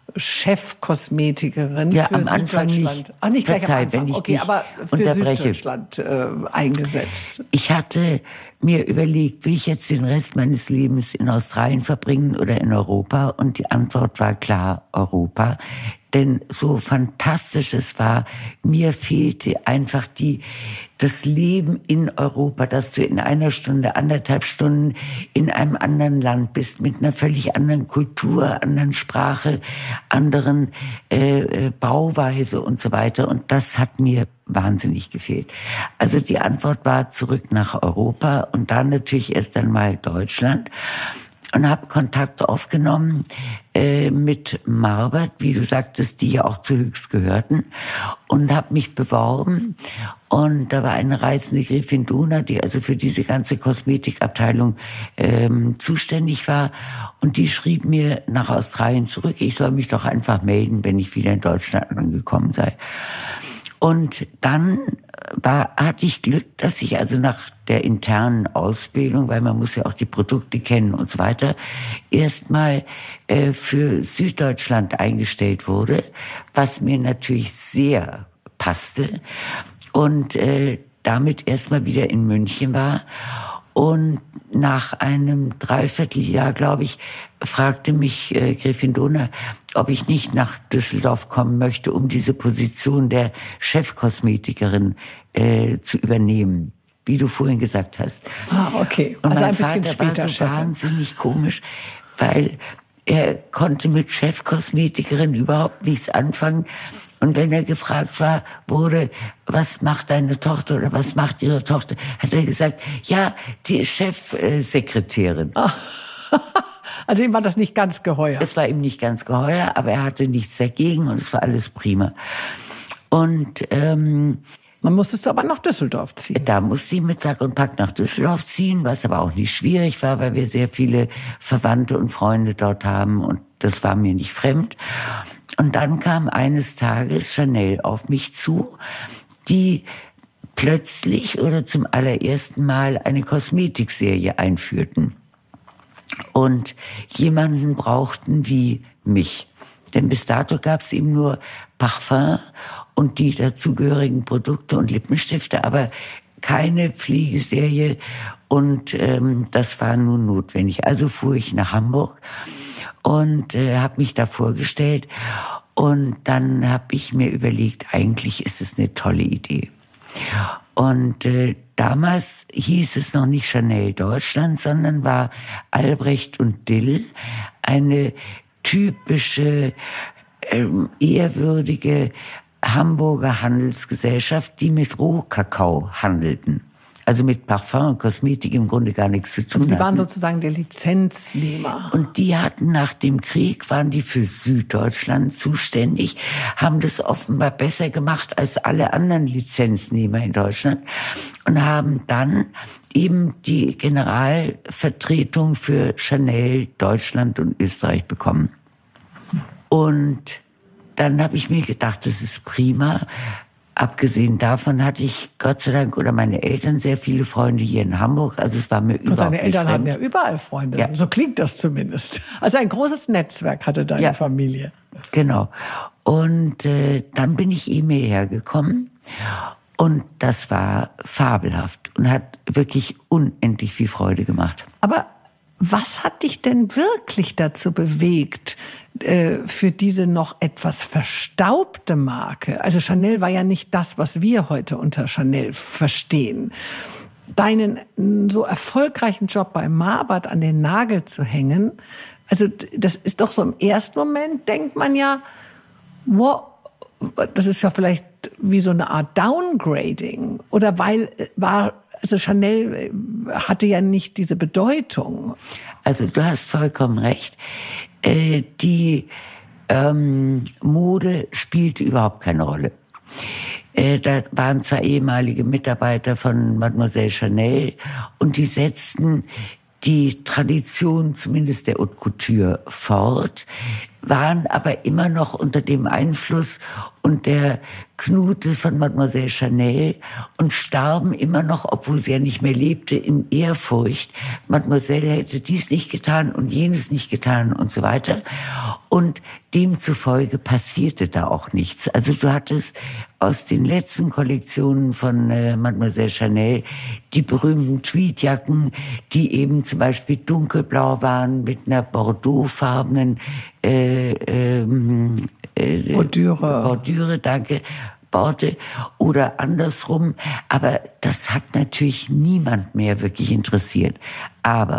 Chefkosmetikerin ja, für am Anfang Süddeutschland. nicht. Ach, nicht gleich Verzeih, am Anfang. wenn ich okay, dich aber für unterbreche. Süddeutschland äh, eingesetzt. Ich hatte mir überlegt, will ich jetzt den Rest meines Lebens in Australien verbringen oder in Europa? Und die Antwort war klar, Europa. Denn so fantastisch es war, mir fehlte einfach die, das Leben in Europa, dass du in einer Stunde, anderthalb Stunden in einem anderen Land bist, mit einer völlig anderen Kultur, anderen Sprache, anderen äh, Bauweise und so weiter. Und das hat mir wahnsinnig gefehlt. Also die Antwort war zurück nach Europa und dann natürlich erst einmal Deutschland. Und habe Kontakt aufgenommen äh, mit Marbert, wie du sagtest, die ja auch zu Höchst gehörten, und habe mich beworben. Und da war eine reizende Gräfin Dohna, die also für diese ganze Kosmetikabteilung ähm, zuständig war. Und die schrieb mir nach Australien zurück, ich soll mich doch einfach melden, wenn ich wieder in Deutschland angekommen sei. Und dann war, hatte ich Glück, dass ich also nach der internen Ausbildung, weil man muss ja auch die Produkte kennen und so weiter, erstmal äh, für Süddeutschland eingestellt wurde, was mir natürlich sehr passte, und äh, damit erstmal wieder in München war. Und nach einem Dreivierteljahr, glaube ich, fragte mich äh, Gräfin Dohna, ob ich nicht nach Düsseldorf kommen möchte, um diese Position der Chefkosmetikerin äh, zu übernehmen, wie du vorhin gesagt hast. Ah, okay. Und also mein ein bisschen Vater später war so Chefin. wahnsinnig komisch, weil er konnte mit Chefkosmetikerin überhaupt nichts anfangen. Und wenn er gefragt war, wurde, was macht deine Tochter oder was macht ihre Tochter, hat er gesagt, ja, die Chefsekretärin. Also ihm war das nicht ganz geheuer. Es war ihm nicht ganz geheuer, aber er hatte nichts dagegen und es war alles prima. Und ähm, man musstest du aber nach Düsseldorf ziehen. Da musste ich mit Sack und Pack nach Düsseldorf ziehen, was aber auch nicht schwierig war, weil wir sehr viele Verwandte und Freunde dort haben und das war mir nicht fremd. Und dann kam eines Tages Chanel auf mich zu, die plötzlich oder zum allerersten Mal eine Kosmetikserie einführten. Und jemanden brauchten wie mich. Denn bis dato gab es eben nur Parfum und die dazugehörigen Produkte und Lippenstifte, aber keine Pflegeserie. Und ähm, das war nun notwendig. Also fuhr ich nach Hamburg und äh, habe mich da vorgestellt. Und dann habe ich mir überlegt, eigentlich ist es eine tolle Idee. Und äh, damals hieß es noch nicht Chanel Deutschland, sondern war Albrecht und Dill eine typische, ähm, ehrwürdige Hamburger Handelsgesellschaft, die mit Rohkakao handelten. Also mit Parfum und Kosmetik im Grunde gar nichts zu tun also die hatten. waren sozusagen der Lizenznehmer. Und die hatten nach dem Krieg, waren die für Süddeutschland zuständig, haben das offenbar besser gemacht als alle anderen Lizenznehmer in Deutschland und haben dann eben die Generalvertretung für Chanel Deutschland und Österreich bekommen. Und dann habe ich mir gedacht, das ist prima. Abgesehen davon hatte ich Gott sei Dank oder meine Eltern sehr viele Freunde hier in Hamburg. Also es war mir überhaupt nicht fremd. Und deine Eltern haben ja überall Freunde. Ja. So klingt das zumindest. Also ein großes Netzwerk hatte deine Ja. Familie. Genau. Und äh, dann bin ich eben hierher gekommen. Und das war fabelhaft und hat wirklich unendlich viel Freude gemacht. Aber was hat dich denn wirklich dazu bewegt, äh, für diese noch etwas verstaubte Marke? Also Chanel war ja nicht das, was wir heute unter Chanel verstehen. Deinen so erfolgreichen Job bei Marbert an den Nagel zu hängen, also das ist doch so im ersten Moment, denkt man ja, wow, das ist ja vielleicht wie so eine Art Downgrading. Oder weil war, also Chanel hatte ja nicht diese Bedeutung. Also du hast vollkommen recht. Äh, die ähm, Mode spielte überhaupt keine Rolle. Äh, da waren zwar ehemalige Mitarbeiter von Mademoiselle Chanel und die setzten die Tradition zumindest der Haute Couture fort, waren aber immer noch unter dem Einfluss und der Knute von Mademoiselle Chanel und starben immer noch, obwohl sie ja nicht mehr lebte, in Ehrfurcht. Mademoiselle hätte dies nicht getan und jenes nicht getan und so weiter. Und demzufolge passierte da auch nichts. Also du hattest aus den letzten Kollektionen von äh, Mademoiselle Chanel die berühmten Tweedjacken, die eben zum Beispiel dunkelblau waren mit einer bordeauxfarbenen äh, ähm, äh, Bordüre. Bordüre, danke, Borte oder andersrum. Aber das hat natürlich niemand mehr wirklich interessiert. Aber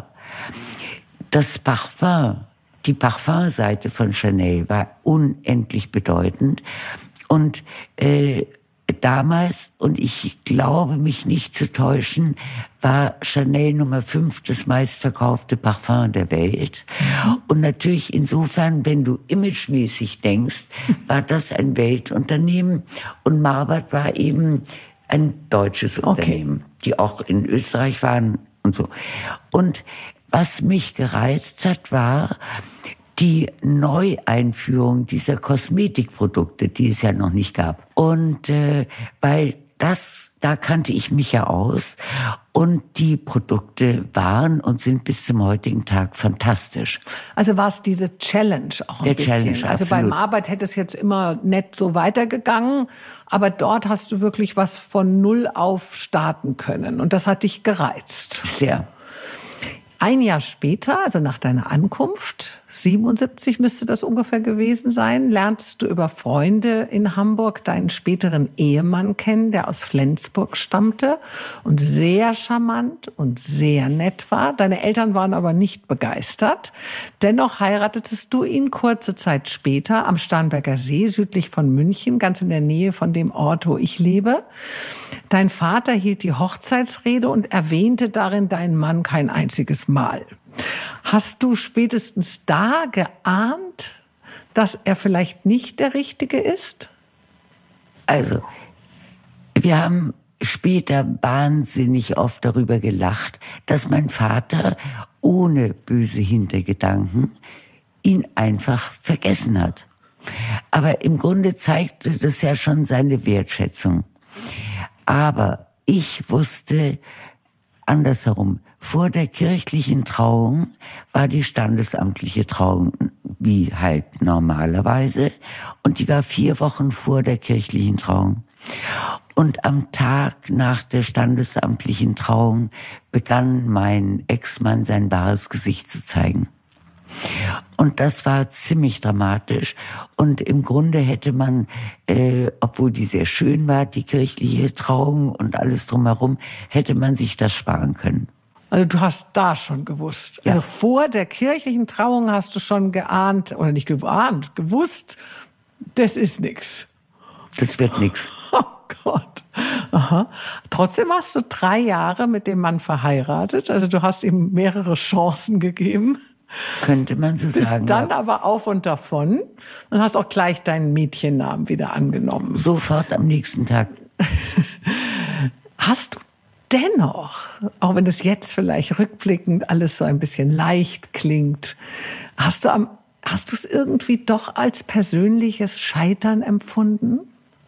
das Parfum, die Parfumseite von Chanel war unendlich bedeutend. Und äh, damals, und ich glaube mich nicht zu täuschen, war Chanel Nummer fünf das meistverkaufte Parfum der Welt. Und natürlich insofern, wenn du imagemäßig denkst, war das ein Weltunternehmen und Marbert war eben ein deutsches Unternehmen, okay, die auch in Österreich waren und so. Und was mich gereizt hat, war die Neueinführung dieser Kosmetikprodukte, die es ja noch nicht gab. Und äh, weil das, da kannte ich mich ja aus. Und die Produkte waren und sind bis zum heutigen Tag fantastisch. Also war es diese Challenge auch ein Der bisschen. Challenge, also absolut. beim Arbeit hätte es jetzt immer nett so weitergegangen, aber dort hast du wirklich was von Null auf starten können. Und das hat dich gereizt. Sehr. Ein Jahr später, also nach deiner Ankunft, siebenundsiebzig müsste das ungefähr gewesen sein, lerntest du über Freunde in Hamburg deinen späteren Ehemann kennen, der aus Flensburg stammte und sehr charmant und sehr nett war. Deine Eltern waren aber nicht begeistert. Dennoch heiratetest du ihn kurze Zeit später am Starnberger See, südlich von München, ganz in der Nähe von dem Ort, wo ich lebe. Dein Vater hielt die Hochzeitsrede und erwähnte darin deinen Mann kein einziges Mal. Hast du spätestens da geahnt, dass er vielleicht nicht der Richtige ist? Also, wir haben später wahnsinnig oft darüber gelacht, dass mein Vater ohne böse Hintergedanken ihn einfach vergessen hat. Aber im Grunde zeigte das ja schon seine Wertschätzung. Aber ich wusste andersherum. Vor der kirchlichen Trauung war die standesamtliche Trauung, wie halt normalerweise. Und die war vier Wochen vor der kirchlichen Trauung. Und am Tag nach der standesamtlichen Trauung begann mein Ex-Mann sein wahres Gesicht zu zeigen. Und das war ziemlich dramatisch. Und im Grunde hätte man, äh, obwohl die sehr schön war, die kirchliche Trauung und alles drumherum, hätte man sich das sparen können. Also du hast da schon gewusst. Ja. Also vor der kirchlichen Trauung hast du schon geahnt, oder nicht geahnt, gewusst, das ist nix. Das wird nix. Oh Gott. Aha. Trotzdem hast du drei Jahre mit dem Mann verheiratet. Also du hast ihm mehrere Chancen gegeben. Könnte man so Bist sagen. Bist dann ja. aber auf und davon und hast auch gleich deinen Mädchennamen wieder angenommen. Sofort am nächsten Tag. Hast du dennoch, auch wenn das jetzt vielleicht rückblickend alles so ein bisschen leicht klingt, hast du am, hast du es irgendwie doch als persönliches Scheitern empfunden?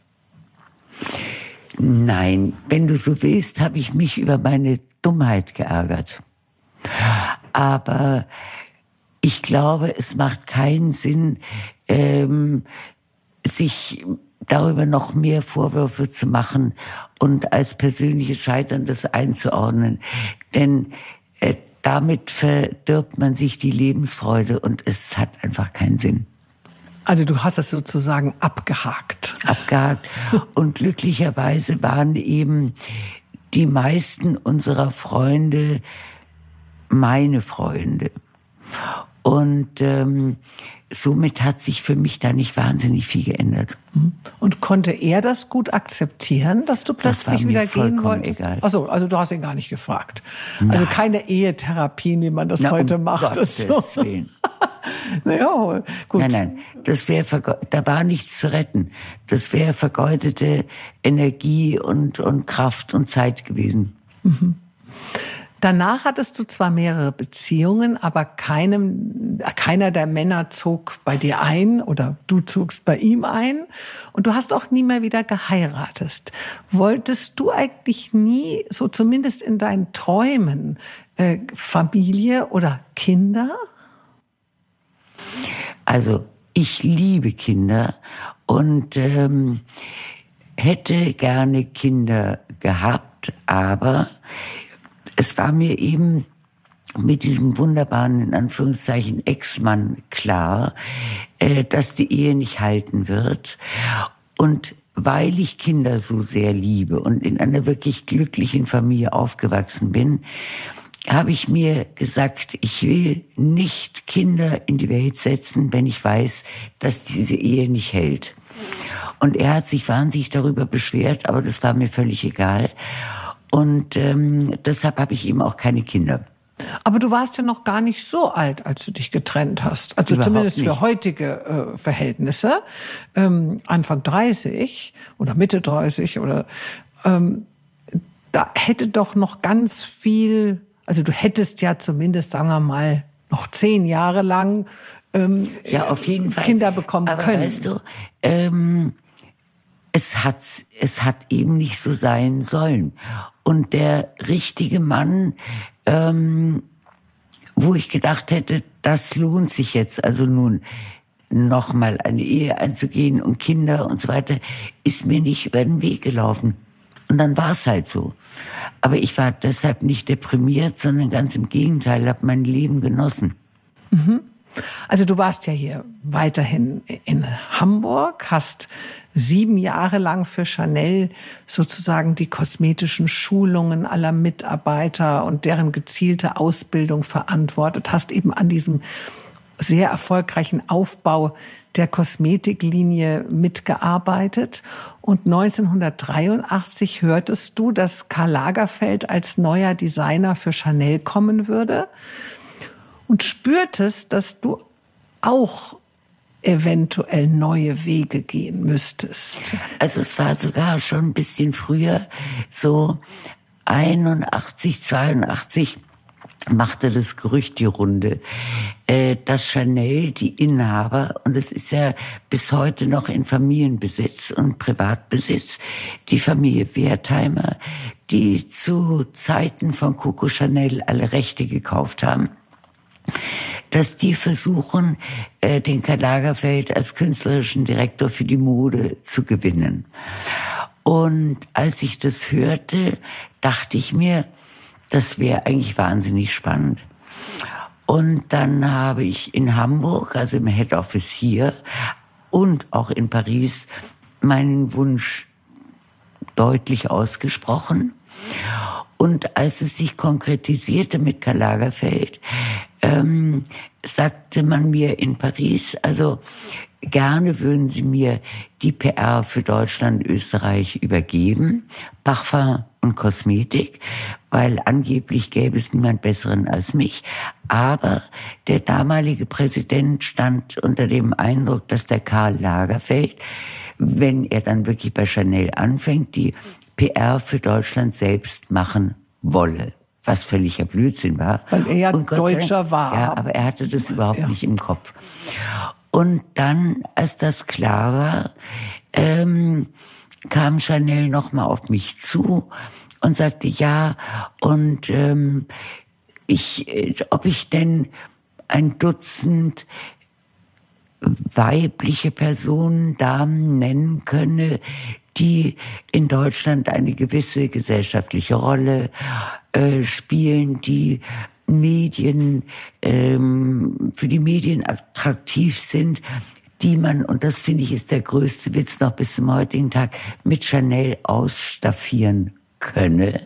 Nein, wenn du so willst, habe ich mich über meine Dummheit geärgert. Aber ich glaube, es macht keinen Sinn, ähm, sich darüber noch mehr Vorwürfe zu machen und als persönliches Scheitern das einzuordnen. Denn äh, damit verdirbt man sich die Lebensfreude und es hat einfach keinen Sinn. Also du hast es sozusagen abgehakt. Abgehakt. Und glücklicherweise waren eben die meisten unserer Freunde meine Freunde. Und ähm, somit hat sich für mich da nicht wahnsinnig viel geändert. Und konnte er das gut akzeptieren, dass du plötzlich wieder gehen wolltest? Egal. Ach so, also du hast ihn gar nicht gefragt. Nein. Also keine Ehetherapien, wie man das Na, heute um macht. Gottes So. Willen. Naja, gut. Nein, nein, das wäre, da war nichts zu retten. Das wäre vergeudete Energie und, und Kraft und Zeit gewesen. Mhm. Danach hattest du zwar mehrere Beziehungen, aber keinem, keiner der Männer zog bei dir ein oder du zogst bei ihm ein. Und du hast auch nie mehr wieder geheiratet. Wolltest du eigentlich nie, so zumindest in deinen Träumen, äh, Familie oder Kinder? Also ich liebe Kinder und ähm, hätte gerne Kinder gehabt, aber es war mir eben mit diesem wunderbaren, in Anführungszeichen, Ex-Mann klar, äh, dass die Ehe nicht halten wird. Und weil ich Kinder so sehr liebe und in einer wirklich glücklichen Familie aufgewachsen bin, habe ich mir gesagt, ich will nicht Kinder in die Welt setzen, wenn ich weiß, dass diese Ehe nicht hält. Und er hat sich wahnsinnig darüber beschwert, aber das war mir völlig egal. Und ähm, deshalb habe ich eben auch keine Kinder. Aber du warst ja noch gar nicht so alt, als du dich getrennt hast. Also Überhaupt zumindest nicht. für heutige äh, Verhältnisse. Ähm, Anfang dreißig oder Mitte dreißig oder ähm, da hätte doch noch ganz viel, also du hättest ja zumindest, sagen wir mal, noch zehn Jahre lang ähm, ja, auf jeden Fall. Kinder bekommen aber können. Weißt du, ähm, es hat, es hat eben nicht so sein sollen. Und der richtige Mann, ähm, wo ich gedacht hätte, das lohnt sich jetzt, also nun nochmal eine Ehe einzugehen und Kinder und so weiter, ist mir nicht über den Weg gelaufen. Und dann war es halt so. Aber ich war deshalb nicht deprimiert, sondern ganz im Gegenteil, habe mein Leben genossen. Mhm. Also du warst ja hier weiterhin in Hamburg, hast sieben Jahre lang für Chanel sozusagen die kosmetischen Schulungen aller Mitarbeiter und deren gezielte Ausbildung verantwortet, hast eben an diesem sehr erfolgreichen Aufbau der Kosmetiklinie mitgearbeitet. Und neunzehnhundertdreiundachtzig hörtest du, dass Karl Lagerfeld als neuer Designer für Chanel kommen würde und spürtest, dass du auch eventuell neue Wege gehen müsstest. Also es war sogar schon ein bisschen früher, so einundachtzig, zweiundachtzig machte das Gerücht die Runde, äh, dass Chanel die Inhaber, und es ist ja bis heute noch in Familienbesitz und Privatbesitz, die Familie Wertheimer, die zu Zeiten von Coco Chanel alle Rechte gekauft haben, dass die versuchen, äh, den Karl Lagerfeld als künstlerischen Direktor für die Mode zu gewinnen. Und als ich das hörte, dachte ich mir, das wäre eigentlich wahnsinnig spannend. Und dann habe ich in Hamburg, also im Head Office hier und auch in Paris, meinen Wunsch deutlich ausgesprochen. Und als es sich konkretisierte mit Karl Lagerfeld, ähm, sagte man mir in Paris, also gerne würden Sie mir die P R für Deutschland, Österreich übergeben, Parfum und Kosmetik, weil angeblich gäbe es niemand Besseren als mich. Aber der damalige Präsident stand unter dem Eindruck, dass der Karl Lagerfeld, wenn er dann wirklich bei Chanel anfängt, die P R für Deutschland selbst machen wolle. Was völliger Blödsinn war. Weil er ja Deutscher war. Ja, aber er hatte das überhaupt ja. nicht im Kopf. Und dann, als das klar war, ähm, kam Chanel noch mal auf mich zu und sagte, ja, und ähm, ich, ob ich denn ein Dutzend weibliche Personen, Damen nennen könne, die in Deutschland eine gewisse gesellschaftliche Rolle äh, spielen, die Medien, ähm, für die Medien attraktiv sind, die man, und das finde ich ist der größte Witz noch bis zum heutigen Tag, mit Chanel ausstaffieren könne.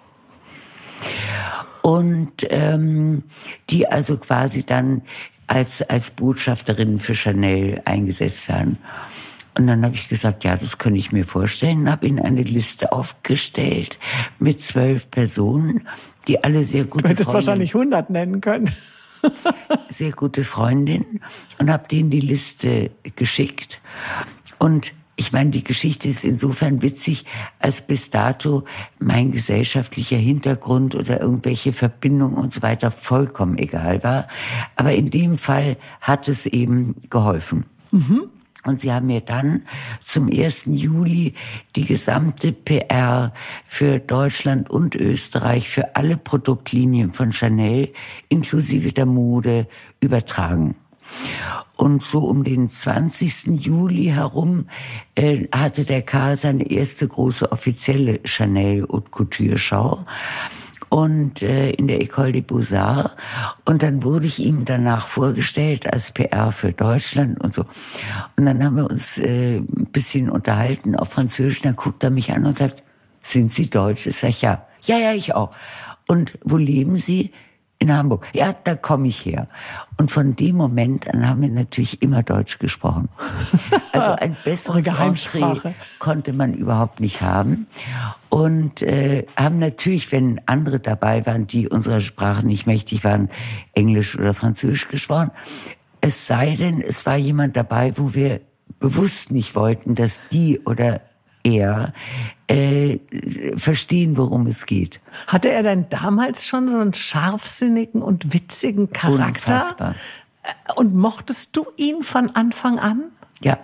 Und ähm, die also quasi dann als, als Botschafterinnen für Chanel eingesetzt werden. Und dann habe ich gesagt, ja, das könnte ich mir vorstellen, habe ihnen eine Liste aufgestellt mit zwölf Personen, die alle sehr gute Freundinnen... Du hättest wahrscheinlich hundert nennen können. Sehr gute Freundinnen und habe denen die Liste geschickt. Und ich meine, die Geschichte ist insofern witzig, als bis dato mein gesellschaftlicher Hintergrund oder irgendwelche Verbindungen und so weiter vollkommen egal war. Aber in dem Fall hat es eben geholfen. Mhm. Und sie haben mir dann zum ersten Juli die gesamte P R für Deutschland und Österreich, für alle Produktlinien von Chanel, inklusive der Mode, übertragen. Und so um den zwanzigsten Juli herum äh, hatte der Karl seine erste große offizielle Chanel Haute Couture Show. Und äh, in der École des Beaux-Arts. Und dann wurde ich ihm danach vorgestellt als P R für Deutschland und so. Und dann haben wir uns äh, ein bisschen unterhalten auf Französisch. Und dann guckt er mich an und sagt, sind Sie Deutsch? Ich sag, ja. Ja, ja, ich auch. Und wo leben Sie? In Hamburg. Ja, da komme ich her. Und von dem Moment an haben wir natürlich immer Deutsch gesprochen. Also ein besseres Entree konnte man überhaupt nicht haben. Und äh, haben natürlich, wenn andere dabei waren, die unserer Sprache nicht mächtig waren, Englisch oder Französisch gesprochen. Es sei denn, es war jemand dabei, wo wir bewusst nicht wollten, dass die oder er äh, verstehen, worum es geht. Hatte er denn damals schon so einen scharfsinnigen und witzigen Charakter? Unfassbar. Und mochtest du ihn von Anfang an? Ja.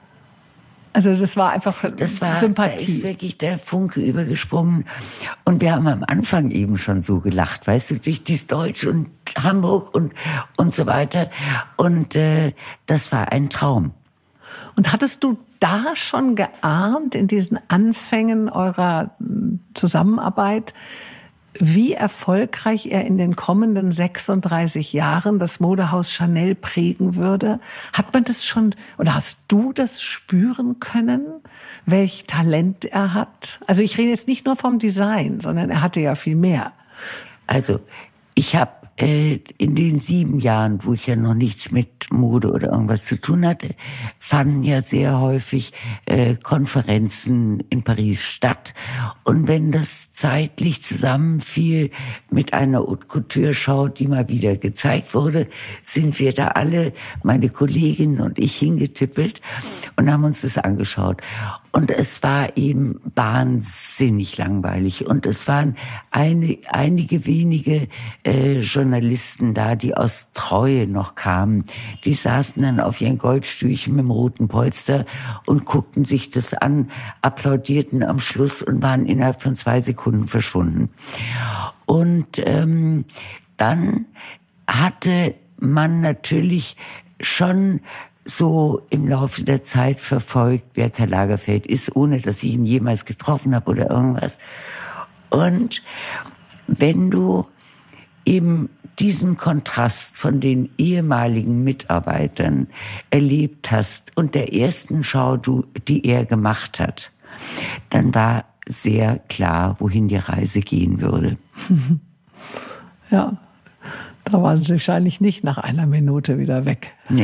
Also das war einfach das war, Sympathie. Da ist wirklich der Funke übergesprungen. Und wir haben am Anfang eben schon so gelacht, weißt du, durch dieses Deutsch und Hamburg und, und so weiter. Und äh, das war ein Traum. Und hattest du da schon geahnt, in diesen Anfängen eurer Zusammenarbeit, wie erfolgreich er in den kommenden sechsunddreißig Jahren das Modehaus Chanel prägen würde? Hat man das schon, oder hast du das spüren können, welch Talent er hat? Also ich rede jetzt nicht nur vom Design, sondern er hatte ja viel mehr. Also ich habe in den sieben Jahren, wo ich ja noch nichts mit Mode oder irgendwas zu tun hatte, fanden ja sehr häufig äh, Konferenzen in Paris statt. Und wenn das zeitlich zusammenfiel mit einer Haute Couture Show, die mal wieder gezeigt wurde, sind wir da alle, meine Kolleginnen und ich, hingetippelt und haben uns das angeschaut. Und es war eben wahnsinnig langweilig. Und es waren eine, einige wenige äh, Journalisten da, die aus Treue noch kamen. Die saßen dann auf ihren Goldstühlchen mit dem roten Polster und guckten sich das an, applaudierten am Schluss und waren innerhalb von zwei Sekunden verschwunden. Und ähm, dann hatte man natürlich schon so im Laufe der Zeit verfolgt, wer Karl Lagerfeld ist, ohne dass ich ihn jemals getroffen habe oder irgendwas. Und wenn du eben diesen Kontrast von den ehemaligen Mitarbeitern erlebt hast und der ersten Schau, die er gemacht hat, dann war sehr klar, wohin die Reise gehen würde. Ja. Da waren sie wahrscheinlich nicht nach einer Minute wieder weg. Nee.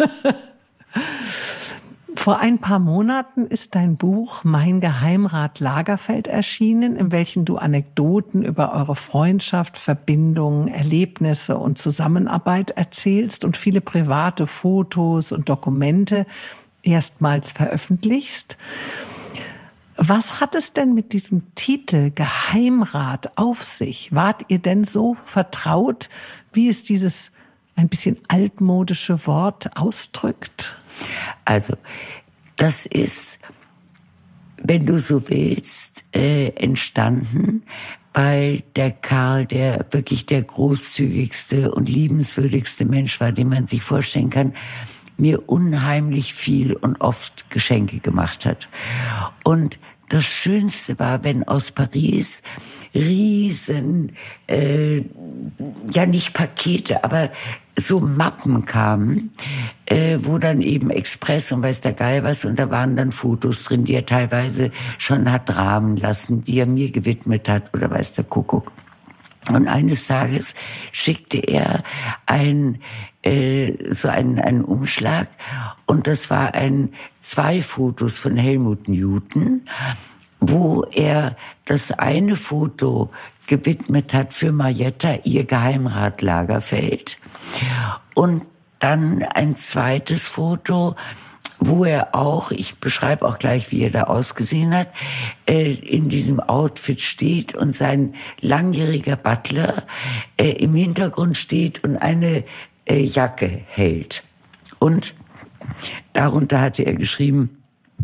Vor ein paar Monaten ist dein Buch Mein Geheimrat Lagerfeld erschienen, in welchem du Anekdoten über eure Freundschaft, Verbindungen, Erlebnisse und Zusammenarbeit erzählst und viele private Fotos und Dokumente erstmals veröffentlichst. Was hat es denn mit diesem Titel Geheimrat auf sich? Wart ihr denn so vertraut, wie es dieses ein bisschen altmodische Wort ausdrückt? Also, das ist, wenn du so willst, äh, entstanden, weil der Karl, der wirklich der großzügigste und liebenswürdigste Mensch war, den man sich vorstellen kann, mir unheimlich viel und oft Geschenke gemacht hat. Und das Schönste war, wenn aus Paris riesen, äh, ja nicht Pakete, aber so Mappen kamen, äh, wo dann eben Express und weiß der Geil was, und da waren dann Fotos drin, die er teilweise schon hat rahmen lassen, die er mir gewidmet hat oder weiß der Kuckuck. Und eines Tages schickte er ein äh, so einen, einen Umschlag, und das war ein zwei Fotos von Helmut Newton, wo er das eine Foto gewidmet hat für Marietta, ihr Geheimrat Lagerfeld, und dann ein zweites Foto, wo er auch, ich beschreibe auch gleich, wie er da ausgesehen hat, äh, in diesem Outfit steht und sein langjähriger Butler äh, im Hintergrund steht und eine äh, Jacke hält. Und darunter hatte er geschrieben,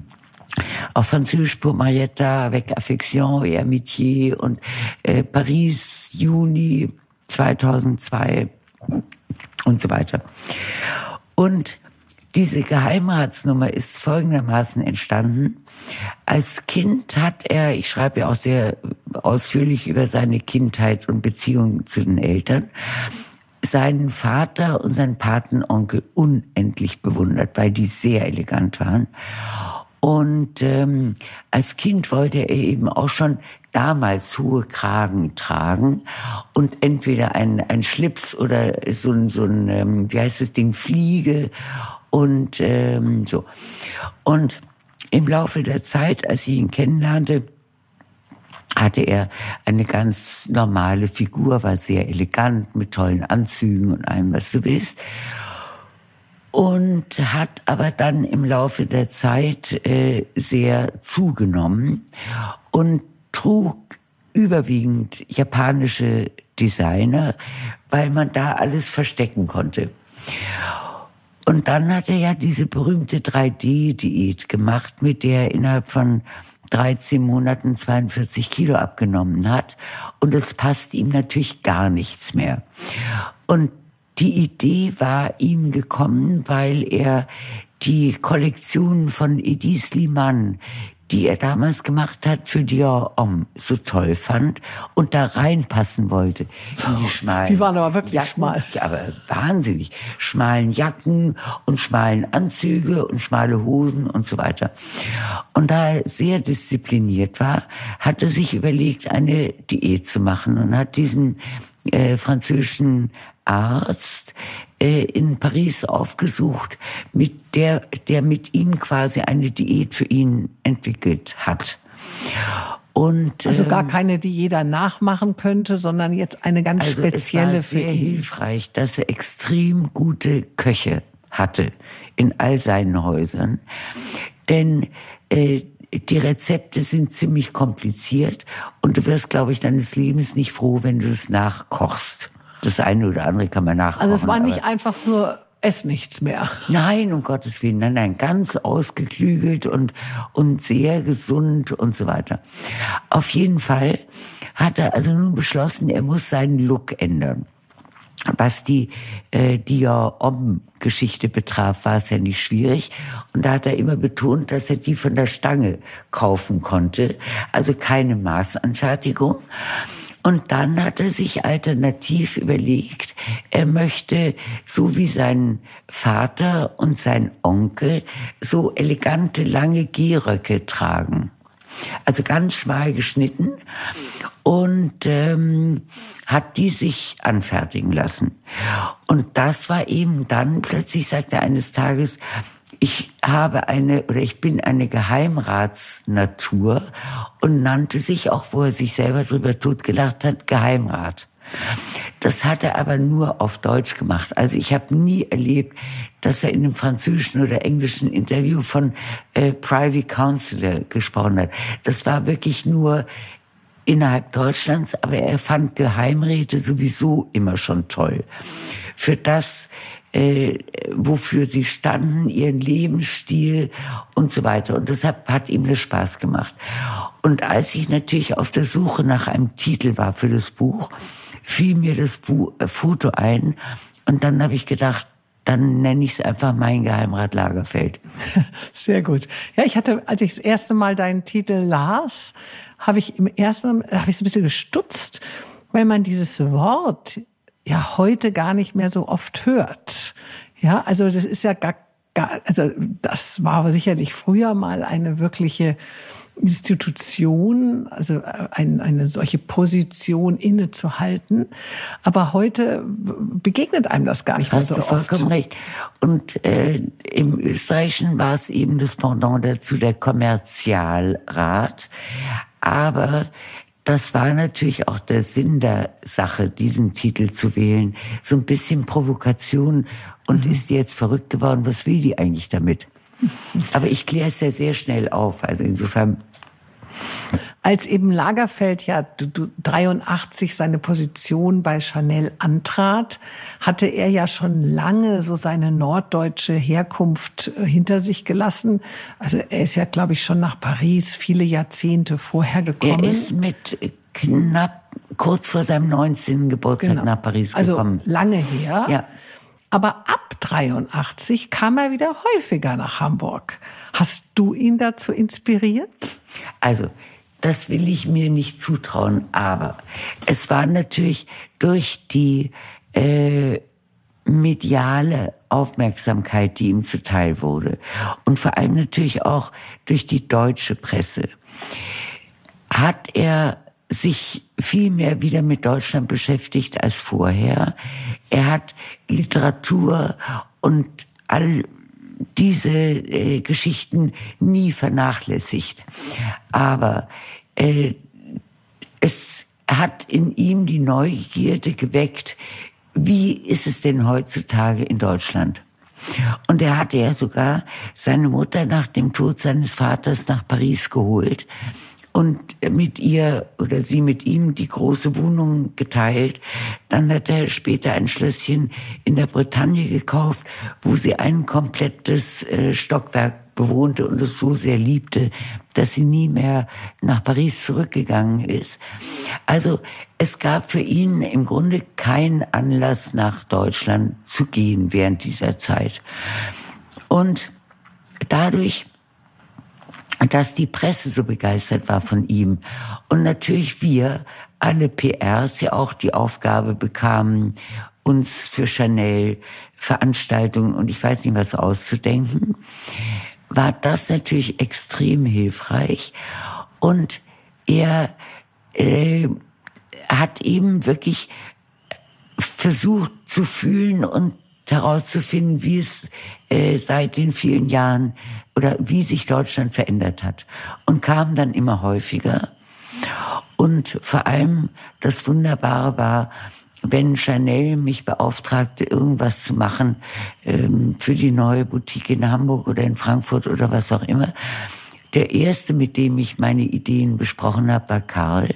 auf Französisch pour Marietta, avec affection et amitié und äh, Paris, Juni zweitausendzwei und so weiter. Und diese Geheimratsnummer ist folgendermaßen entstanden. Als Kind hat er, ich schreibe ja auch sehr ausführlich über seine Kindheit und Beziehungen zu den Eltern, seinen Vater und seinen Patenonkel unendlich bewundert, weil die sehr elegant waren. Und ähm, als Kind wollte er eben auch schon damals hohe Kragen tragen und entweder ein, ein Schlips oder so ein, so ein ähm, wie heißt das Ding, Fliege und ähm, so. Und im Laufe der Zeit, als ich ihn kennenlernte, hatte er eine ganz normale Figur, war sehr elegant, mit tollen Anzügen und allem, was du willst. Und hat aber dann im Laufe der Zeit äh, sehr zugenommen und trug überwiegend japanische Designer, weil man da alles verstecken konnte. Und dann hat er ja diese berühmte drei D Diät gemacht, mit der er innerhalb von dreizehn Monaten zweiundvierzig Kilo abgenommen hat. Und es passt ihm natürlich gar nichts mehr. Und die Idee war ihm gekommen, weil er die Kollektion von Hedi Slimane, die er damals gemacht hat für Dior Homme, so toll fand und da reinpassen wollte in die schmalen. Die waren aber wirklich Jacken, schmal. Aber wahnsinnig. Schmalen Jacken und schmalen Anzüge und schmale Hosen und so weiter. Und da er sehr diszipliniert war, hat er sich überlegt, eine Diät zu machen und hat diesen äh, französischen Arzt äh, in Paris aufgesucht, mit der, der mit ihm quasi eine Diät für ihn entwickelt hat. Und, also ähm, gar keine, die jeder nachmachen könnte, sondern jetzt eine ganz also spezielle es war für sehr ihn. hilfreich, dass er extrem gute Köche hatte in all seinen Häusern. Denn äh, die Rezepte sind ziemlich kompliziert und du wirst, glaube ich, deines Lebens nicht froh, wenn du es nachkochst. Das eine oder andere kann man nachkochen. Also es war nicht einfach nur, ess nichts mehr. Nein, um Gottes Willen, nein, nein, ganz ausgeklügelt und, und sehr gesund und so weiter. Auf jeden Fall hat er also nun beschlossen, er muss seinen Look ändern. Was die äh, Dior Homme-Geschichte betraf, war es ja nicht schwierig. Und da hat er immer betont, dass er die von der Stange kaufen konnte. Also keine Maßanfertigung. Und dann hat er sich alternativ überlegt, er möchte, so wie sein Vater und sein Onkel, so elegante, lange Gehröcke tragen. Also ganz schmal geschnitten und ähm, hat die sich anfertigen lassen. Und das war eben dann, plötzlich sagt er eines Tages, ich habe eine, oder ich bin eine Geheimratsnatur und nannte sich, auch wo er sich selber drüber totgelacht hat, Geheimrat. Das hat er aber nur auf Deutsch gemacht. Also ich habe nie erlebt, dass er in einem französischen oder englischen Interview von äh, Privy Councillor gesprochen hat. Das war wirklich nur innerhalb Deutschlands, aber er fand Geheimräte sowieso immer schon toll. Für das, äh, wofür sie standen, ihren Lebensstil und so weiter. Und deshalb hat ihm das Spaß gemacht. Und als ich natürlich auf der Suche nach einem Titel war für das Buch, fiel mir das Buch, äh, Foto ein. Und dann habe ich gedacht, dann nenne ich es einfach Mein Geheimrat Lagerfeld. Sehr gut. Ja, ich hatte, als ich das erste Mal deinen Titel las, habe ich im ersten Mal, habe ich so ein bisschen gestutzt, weil man dieses Wort ja heute gar nicht mehr so oft hört. Ja, also das ist ja gar, gar also das war sicherlich früher mal eine wirkliche Institution, also ein, eine solche Position innezuhalten. Aber heute begegnet einem das gar nicht mehr so oft. Hast du vollkommen recht. Und äh, im Österreichischen war es eben das Pendant dazu, der Kommerzialrat. Aber das war natürlich auch der Sinn der Sache, diesen Titel zu wählen. So ein bisschen Provokation. Und mhm. ist die jetzt verrückt geworden? Was will die eigentlich damit? Aber ich kläre es ja sehr schnell auf. Also insofern. Als eben Lagerfeld ja dreiundachtzig seine Position bei Chanel antrat, hatte er ja schon lange so seine norddeutsche Herkunft hinter sich gelassen. Also er ist ja, glaube ich, schon nach Paris viele Jahrzehnte vorher gekommen. Er ist mit knapp kurz vor seinem neunzehnten Geburtstag genau. nach Paris gekommen. Also lange her. Ja. Aber ab dreiundachtzig kam er wieder häufiger nach Hamburg. Hast du ihn dazu inspiriert? Also, das will ich mir nicht zutrauen, aber es war natürlich durch die äh, mediale Aufmerksamkeit, die ihm zuteil wurde und vor allem natürlich auch durch die deutsche Presse, hat er sich viel mehr wieder mit Deutschland beschäftigt als vorher. Er hat Literatur und all diese äh, Geschichten nie vernachlässigt. Aber äh, es hat in ihm die Neugierde geweckt, wie ist es denn heutzutage in Deutschland? Und er hatte ja sogar seine Mutter nach dem Tod seines Vaters nach Paris geholt und mit ihr oder sie mit ihm die große Wohnung geteilt. Dann hat er später ein Schlösschen in der Bretagne gekauft, wo sie ein komplettes äh, Stockwerk bewohnte und es so sehr liebte, dass sie nie mehr nach Paris zurückgegangen ist. Also es gab für ihn im Grunde keinen Anlass, nach Deutschland zu gehen während dieser Zeit. Und dadurch, dass die Presse so begeistert war von ihm und natürlich wir, alle P Rs, ja auch die Aufgabe bekamen, uns für Chanel Veranstaltungen und ich weiß nicht was auszudenken, war das natürlich extrem hilfreich. Und er äh, hat eben wirklich versucht zu fühlen und herauszufinden, wie es äh, seit den vielen Jahren oder wie sich Deutschland verändert hat. Und kam dann immer häufiger. Und vor allem das Wunderbare war, wenn Chanel mich beauftragte, irgendwas zu machen ähm, für die neue Boutique in Hamburg oder in Frankfurt oder was auch immer. Der erste, mit dem ich meine Ideen besprochen habe, war Karl.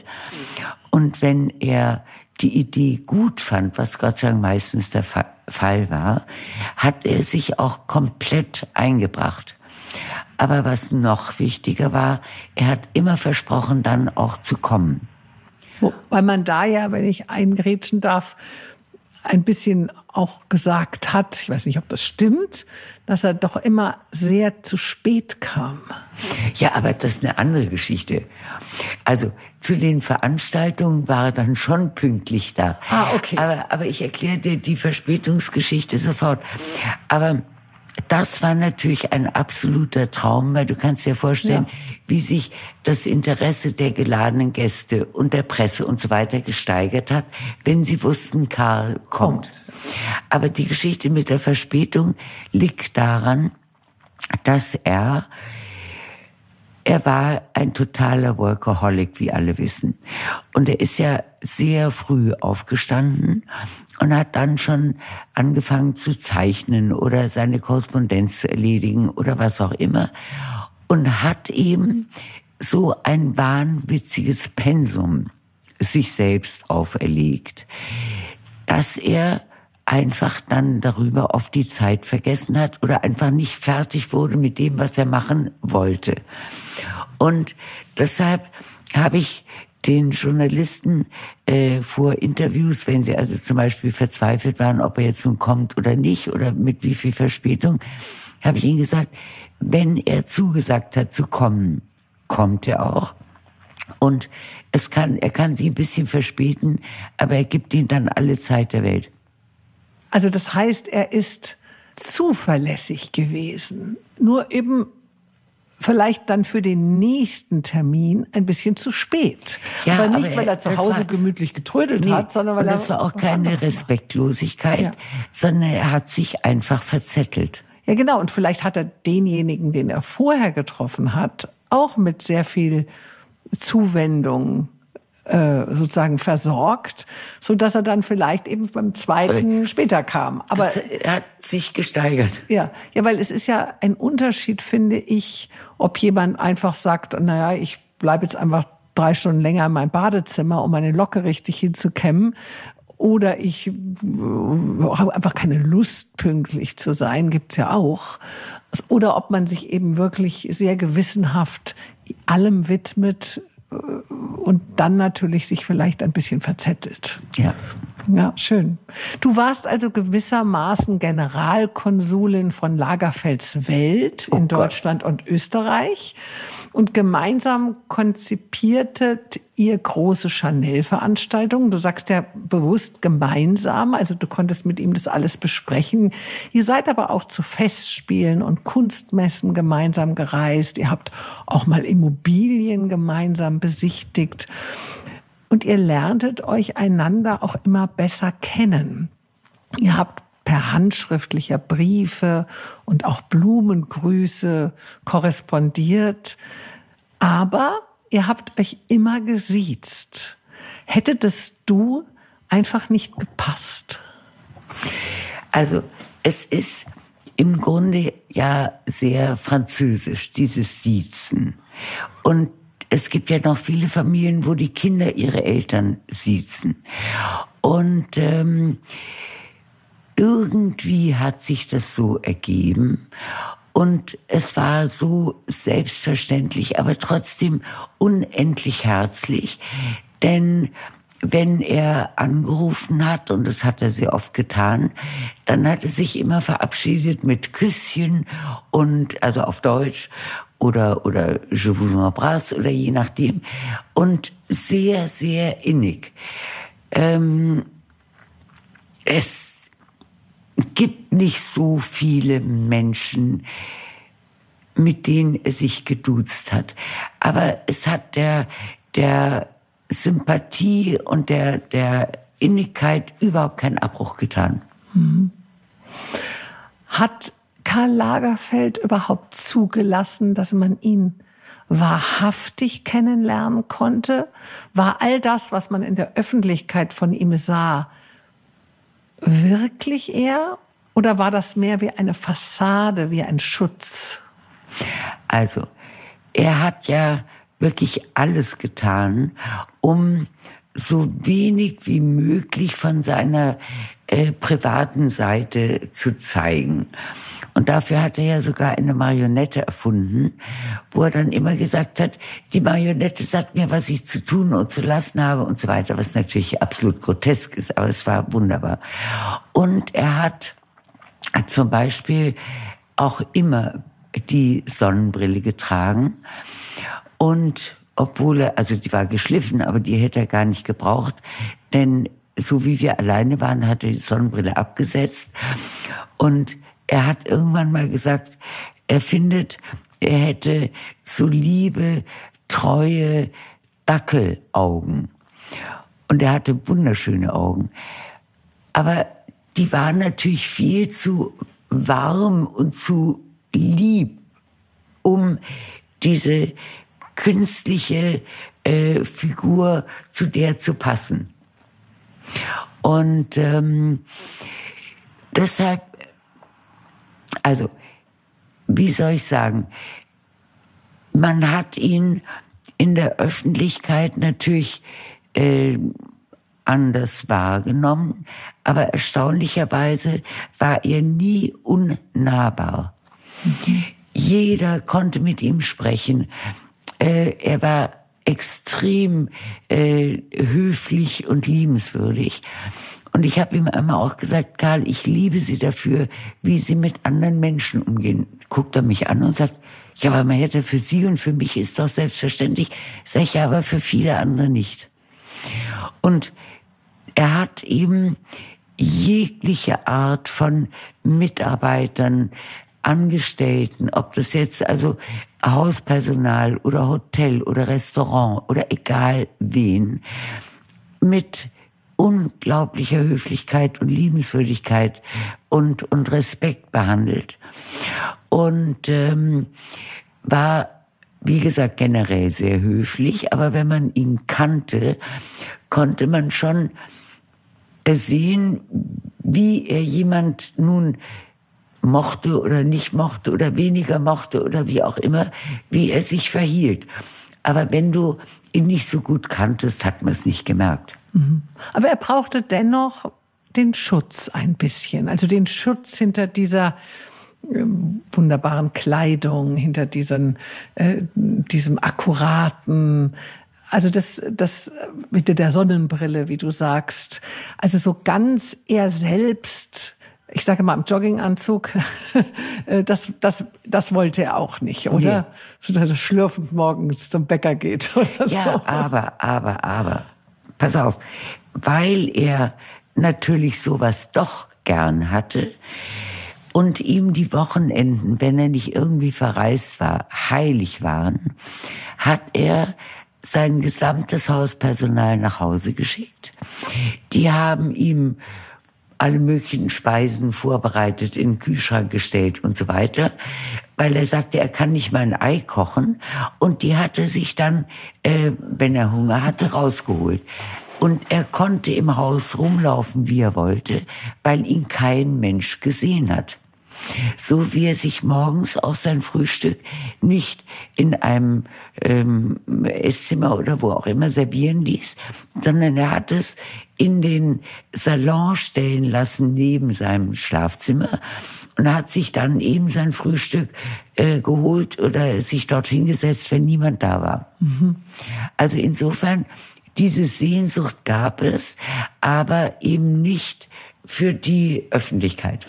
Und wenn er die Idee gut fand, was Gott sei Dank meistens der Fa- Fall war, hat er sich auch komplett eingebracht. Aber was noch wichtiger war, er hat immer versprochen, dann auch zu kommen. Weil man da ja, wenn ich eingrätschen darf, ein bisschen auch gesagt hat, ich weiß nicht, ob das stimmt, dass er doch immer sehr zu spät kam. Ja, aber das ist eine andere Geschichte. Also zu den Veranstaltungen war er dann schon pünktlich da. Ah, okay. Aber, aber ich erkläre dir die Verspätungsgeschichte sofort. Aber das war natürlich ein absoluter Traum, weil du kannst dir vorstellen, ja, wie sich das Interesse der geladenen Gäste und der Presse und so weiter gesteigert hat, wenn sie wussten, Karl kommt. kommt. Aber die Geschichte mit der Verspätung liegt daran, dass er, er war ein totaler Workaholic, wie alle wissen. Und er ist ja sehr früh aufgestanden und hat dann schon angefangen zu zeichnen oder seine Korrespondenz zu erledigen oder was auch immer. Und hat eben so ein wahnwitziges Pensum sich selbst auferlegt, dass er einfach dann darüber oft die Zeit vergessen hat oder einfach nicht fertig wurde mit dem, was er machen wollte. Und deshalb habe ich den Journalisten äh, vor Interviews, wenn sie also zum Beispiel verzweifelt waren, ob er jetzt nun kommt oder nicht oder mit wie viel Verspätung, habe ich ihnen gesagt, wenn er zugesagt hat zu kommen, kommt er auch. Und es kann, er kann sie ein bisschen verspäten, aber er gibt ihnen dann alle Zeit der Welt. Also das heißt, er ist zuverlässig gewesen, nur eben vielleicht dann für den nächsten Termin ein bisschen zu spät. Ja, aber nicht, aber weil er zu Hause war, gemütlich getrödelt nee, hat, sondern weil er... das war auch keine Respektlosigkeit, ja, sondern er hat sich einfach verzettelt. Ja, genau. Und vielleicht hat er denjenigen, den er vorher getroffen hat, auch mit sehr viel Zuwendung äh, sozusagen versorgt, so dass er dann vielleicht eben beim zweiten später kam. Aber das, er hat sich gesteigert. Ja, ja, weil es ist ja ein Unterschied, finde ich, ob jemand einfach sagt, naja, ich bleibe jetzt einfach drei Stunden länger in meinem Badezimmer, um meine Locke richtig hinzukämmen. Oder ich habe einfach keine Lust, pünktlich zu sein, gibt's ja auch. Oder ob man sich eben wirklich sehr gewissenhaft allem widmet und dann natürlich sich vielleicht ein bisschen verzettelt. Ja. Ja, schön. Du warst also gewissermaßen Generalkonsulin von Lagerfelds Welt in oh Deutschland und Österreich. Und gemeinsam konzipiertet ihr große Chanel-Veranstaltungen. Du sagst ja bewusst gemeinsam, also du konntest mit ihm das alles besprechen. Ihr seid aber auch zu Festspielen und Kunstmessen gemeinsam gereist. Ihr habt auch mal Immobilien gemeinsam besichtigt. Und ihr lerntet euch einander auch immer besser kennen. Ihr habt per handschriftlicher Briefe und auch Blumengrüße korrespondiert. Aber ihr habt euch immer gesiezt. Hätte das Du einfach nicht gepasst? Also es ist im Grunde ja sehr französisch, dieses Siezen. Und es gibt ja noch viele Familien, wo die Kinder ihre Eltern siezen. Und ähm, irgendwie hat sich das so ergeben. Und es war so selbstverständlich, aber trotzdem unendlich herzlich. Denn wenn er angerufen hat, und das hat er sehr oft getan, dann hat er sich immer verabschiedet mit Küsschen und, also auf Deutsch, oder, oder Je vous embrasse, oder je nachdem. Und sehr, sehr innig. Ähm, es gibt nicht so viele Menschen, mit denen er sich geduzt hat. Aber es hat der, der Sympathie und der, der Innigkeit überhaupt keinen Abbruch getan. Mhm. Hat Karl Lagerfeld überhaupt zugelassen, dass man ihn wahrhaftig kennenlernen konnte? War all das, was man in der Öffentlichkeit von ihm sah, wirklich er? Oder war das mehr wie eine Fassade, wie ein Schutz? Also, er hat ja wirklich alles getan, um so wenig wie möglich von seiner äh, privaten Seite zu zeigen. Und dafür hat er ja sogar eine Marionette erfunden, wo er dann immer gesagt hat, die Marionette sagt mir, was ich zu tun und zu lassen habe und so weiter, was natürlich absolut grotesk ist, aber es war wunderbar. Und er hat, hat zum Beispiel auch immer die Sonnenbrille getragen. Und obwohl er, also die war geschliffen, aber die hätte er gar nicht gebraucht, denn so wie wir alleine waren, hat er die Sonnenbrille abgesetzt. Und er hat irgendwann mal gesagt, er findet, er hätte so liebe, treue Dackelaugen. Und er hatte wunderschöne Augen. Aber die waren natürlich viel zu warm und zu lieb, um diese künstliche äh, Figur zu der zu passen. Und ähm, deshalb, also, wie soll ich sagen, man hat ihn in der Öffentlichkeit natürlich äh, anders wahrgenommen, aber erstaunlicherweise war er nie unnahbar. Mhm. Jeder konnte mit ihm sprechen. Äh, er war extrem äh, höflich und liebenswürdig. Und ich habe ihm einmal auch gesagt, Karl, ich liebe Sie dafür, wie Sie mit anderen Menschen umgehen. Guckt er mich an und sagt, ja, aber man hätte für Sie und für mich ist doch selbstverständlich. Sag ich, ja, aber für viele andere nicht. Und er hat eben jegliche Art von Mitarbeitern, Angestellten, ob das jetzt also Hauspersonal oder Hotel oder Restaurant oder egal wen, mit unglaublicher Höflichkeit und Liebenswürdigkeit und, und Respekt behandelt. Und ähm, war wie gesagt, generell sehr höflich, aber wenn man ihn kannte, konnte man schon sehen, wie er jemand nun mochte oder nicht mochte oder weniger mochte oder wie auch immer, wie er sich verhielt. Aber wenn du ihn nicht so gut kanntest, hat man es nicht gemerkt. Mhm. Aber er brauchte dennoch den Schutz ein bisschen, also den Schutz hinter dieser äh, wunderbaren Kleidung, hinter diesen, äh, diesem akkuraten, also das, das mit der Sonnenbrille, wie du sagst, also so ganz er selbst, ich sage mal im Jogginganzug, das, das, das wollte er auch nicht, oder? Nee. Dass er schlürfend morgens zum Bäcker geht oder so. Ja, aber, aber, aber, pass auf, weil er natürlich sowas doch gern hatte und ihm die Wochenenden, wenn er nicht irgendwie verreist war, heilig waren, hat er sein gesamtes Hauspersonal nach Hause geschickt. Die haben ihm alle möglichen Speisen vorbereitet, in den Kühlschrank gestellt und so weiter, weil er sagte, er kann nicht mal ein Ei kochen. Und die hat er sich dann, äh, wenn er Hunger hatte, rausgeholt. Und er konnte im Haus rumlaufen, wie er wollte, weil ihn kein Mensch gesehen hat. So wie er sich morgens auch sein Frühstück nicht in einem ähm, Esszimmer oder wo auch immer servieren ließ, sondern er hat es in den Salon stellen lassen neben seinem Schlafzimmer und hat sich dann eben sein Frühstück äh, geholt oder sich dort hingesetzt, wenn niemand da war. Mhm. Also insofern, diese Sehnsucht gab es, aber eben nicht für die Öffentlichkeit.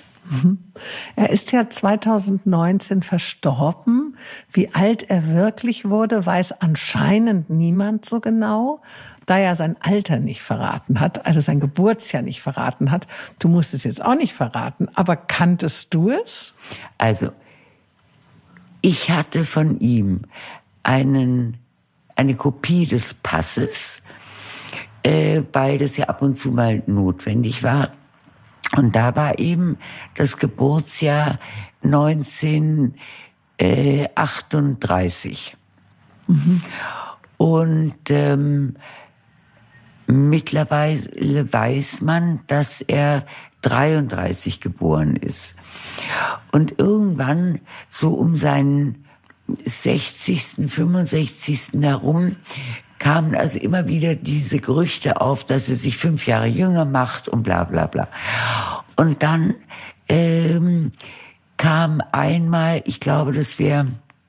Er ist ja zweitausendneunzehn verstorben. Wie alt er wirklich wurde, weiß anscheinend niemand so genau, da er sein Alter nicht verraten hat, also sein Geburtsjahr nicht verraten hat. Du musst es jetzt auch nicht verraten, aber kanntest du es? Also, ich hatte von ihm einen, eine Kopie des Passes, äh, weil das ja ab und zu mal notwendig war. Und da war eben das Geburtsjahr neunzehnhundertachtunddreißig. Mhm. Und ähm, mittlerweile weiß man, dass er dreiunddreißig geboren ist. Und irgendwann, so um seinen sechzigsten, fünfundsechzigsten herum, kamen also immer wieder diese Gerüchte auf, dass er sich fünf Jahre jünger macht und bla bla bla. Und dann ähm, kam einmal, ich glaube, das wäre,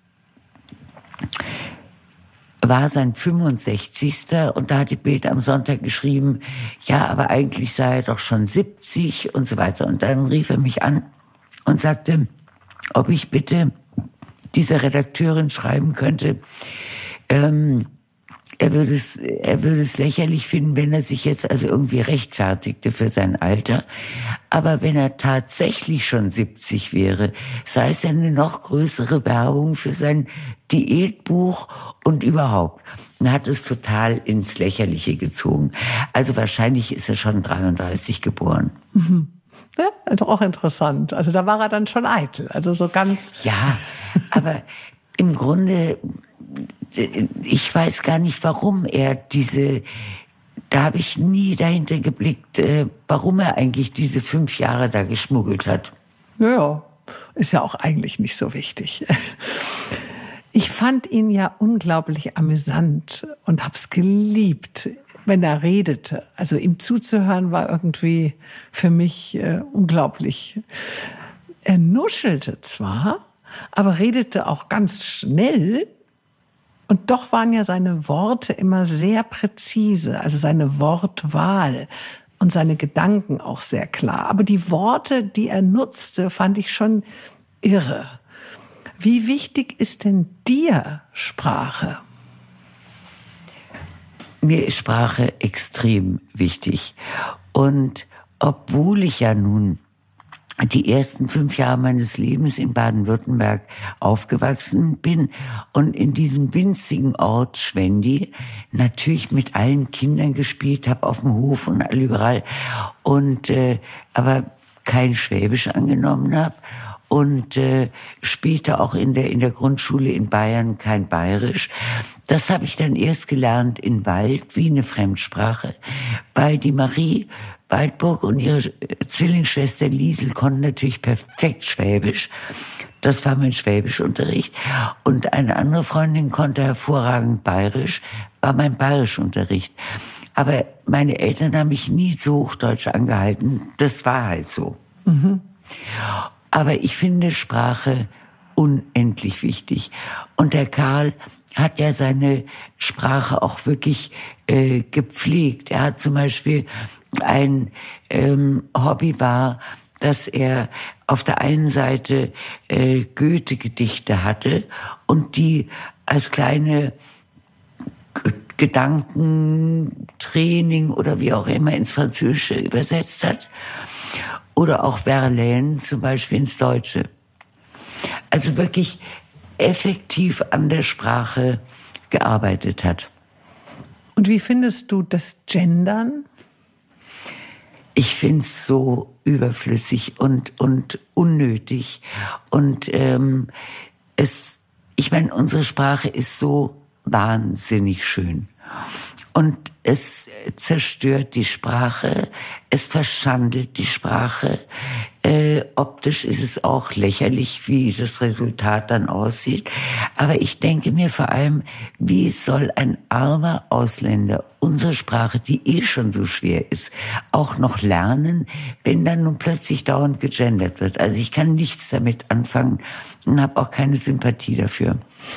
war sein fünfundsechzigster und da hat die Bild am Sonntag geschrieben, ja, aber eigentlich sei er doch schon siebzig und so weiter. Und dann rief er mich an und sagte, ob ich bitte dieser Redakteurin schreiben könnte, ähm, Er würde es, er würde es lächerlich finden, wenn er sich jetzt also irgendwie rechtfertigte für sein Alter. Aber wenn er tatsächlich schon siebzig wäre, sei es eine noch größere Werbung für sein Diätbuch und überhaupt. Und hat es total ins Lächerliche gezogen. Also wahrscheinlich ist er schon dreiunddreißig geboren. Mhm. Ja, doch auch interessant. Also da war er dann schon eitel. Also so ganz. Ja, aber im Grunde, ich weiß gar nicht, warum er diese, da habe ich nie dahinter geblickt, äh, warum er eigentlich diese fünf Jahre da geschmuggelt hat. Naja, ist ja auch eigentlich nicht so wichtig. Ich fand ihn ja unglaublich amüsant und hab's geliebt, wenn er redete. Also ihm zuzuhören war irgendwie für mich äh, unglaublich. Er nuschelte zwar, aber redete auch ganz schnell. Und doch waren ja seine Worte immer sehr präzise, also seine Wortwahl und seine Gedanken auch sehr klar. Aber die Worte, die er nutzte, fand ich schon irre. Wie wichtig ist denn dir Sprache? Mir ist Sprache extrem wichtig. Und obwohl ich ja nun die ersten fünf Jahre meines Lebens in Baden-Württemberg aufgewachsen bin und in diesem winzigen Ort Schwendi natürlich mit allen Kindern gespielt habe auf dem Hof und überall und äh, aber kein Schwäbisch angenommen habe und äh, später auch in der in der Grundschule in Bayern kein Bayerisch. Das habe ich dann erst gelernt in Wald, wie eine Fremdsprache, weil die Marie Waldburg und ihre Zwillingsschwester Liesel konnten natürlich perfekt Schwäbisch. Das war mein Schwäbischunterricht. Und eine andere Freundin konnte hervorragend Bayerisch, war mein Bayerischunterricht. Aber meine Eltern haben mich nie zu Hochdeutsch angehalten. Das war halt so. Mhm. Aber ich finde Sprache unendlich wichtig. Und der Karl hat ja seine Sprache auch wirklich äh, gepflegt. Er hat zum Beispiel ein ähm, Hobby war, dass er auf der einen Seite äh, Goethe-Gedichte hatte und die als kleine G- Gedankentraining oder wie auch immer ins Französische übersetzt hat. Oder auch Verlaine zum Beispiel ins Deutsche. Also wirklich effektiv an der Sprache gearbeitet hat. Und wie findest du das Gendern? Ich finde es so überflüssig und und unnötig. Und ähm, es, ich meine, unsere Sprache ist so wahnsinnig schön. Und es zerstört die Sprache, es verschandelt die Sprache. Äh, optisch ist es auch lächerlich, wie das Resultat dann aussieht. Aber ich denke mir vor allem, wie soll ein armer Ausländer unsere Sprache, die eh schon so schwer ist, auch noch lernen, wenn dann nun plötzlich dauernd gegendert wird. Also ich kann nichts damit anfangen und habe auch keine Sympathie dafür.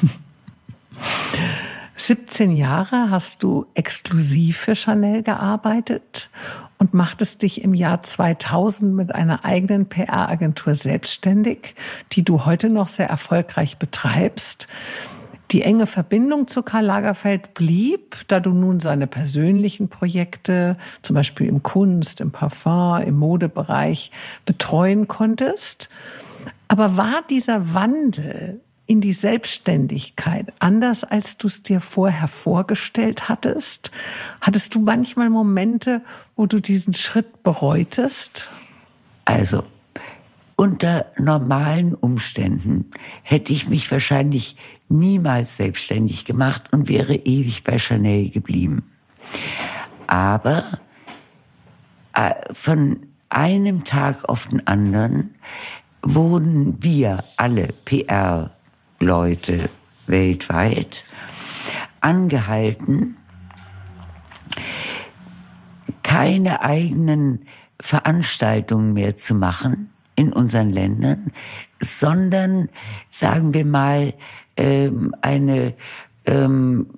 siebzehn Jahre hast du exklusiv für Chanel gearbeitet und machtest dich im Jahr zweitausend mit einer eigenen P R-Agentur selbstständig, die du heute noch sehr erfolgreich betreibst. Die enge Verbindung zu Karl Lagerfeld blieb, da du nun seine persönlichen Projekte, zum Beispiel im Kunst-, im Parfum-, im Modebereich, betreuen konntest. Aber war dieser Wandel in die Selbstständigkeit anders, als du es dir vorher vorgestellt hattest? Hattest du manchmal Momente, wo du diesen Schritt bereutest? Also, unter normalen Umständen hätte ich mich wahrscheinlich niemals selbstständig gemacht und wäre ewig bei Chanel geblieben. Aber äh, von einem Tag auf den anderen wurden wir alle P R-Leute weltweit angehalten, keine eigenen Veranstaltungen mehr zu machen in unseren Ländern, sondern, sagen wir mal, ähm, eine ähm,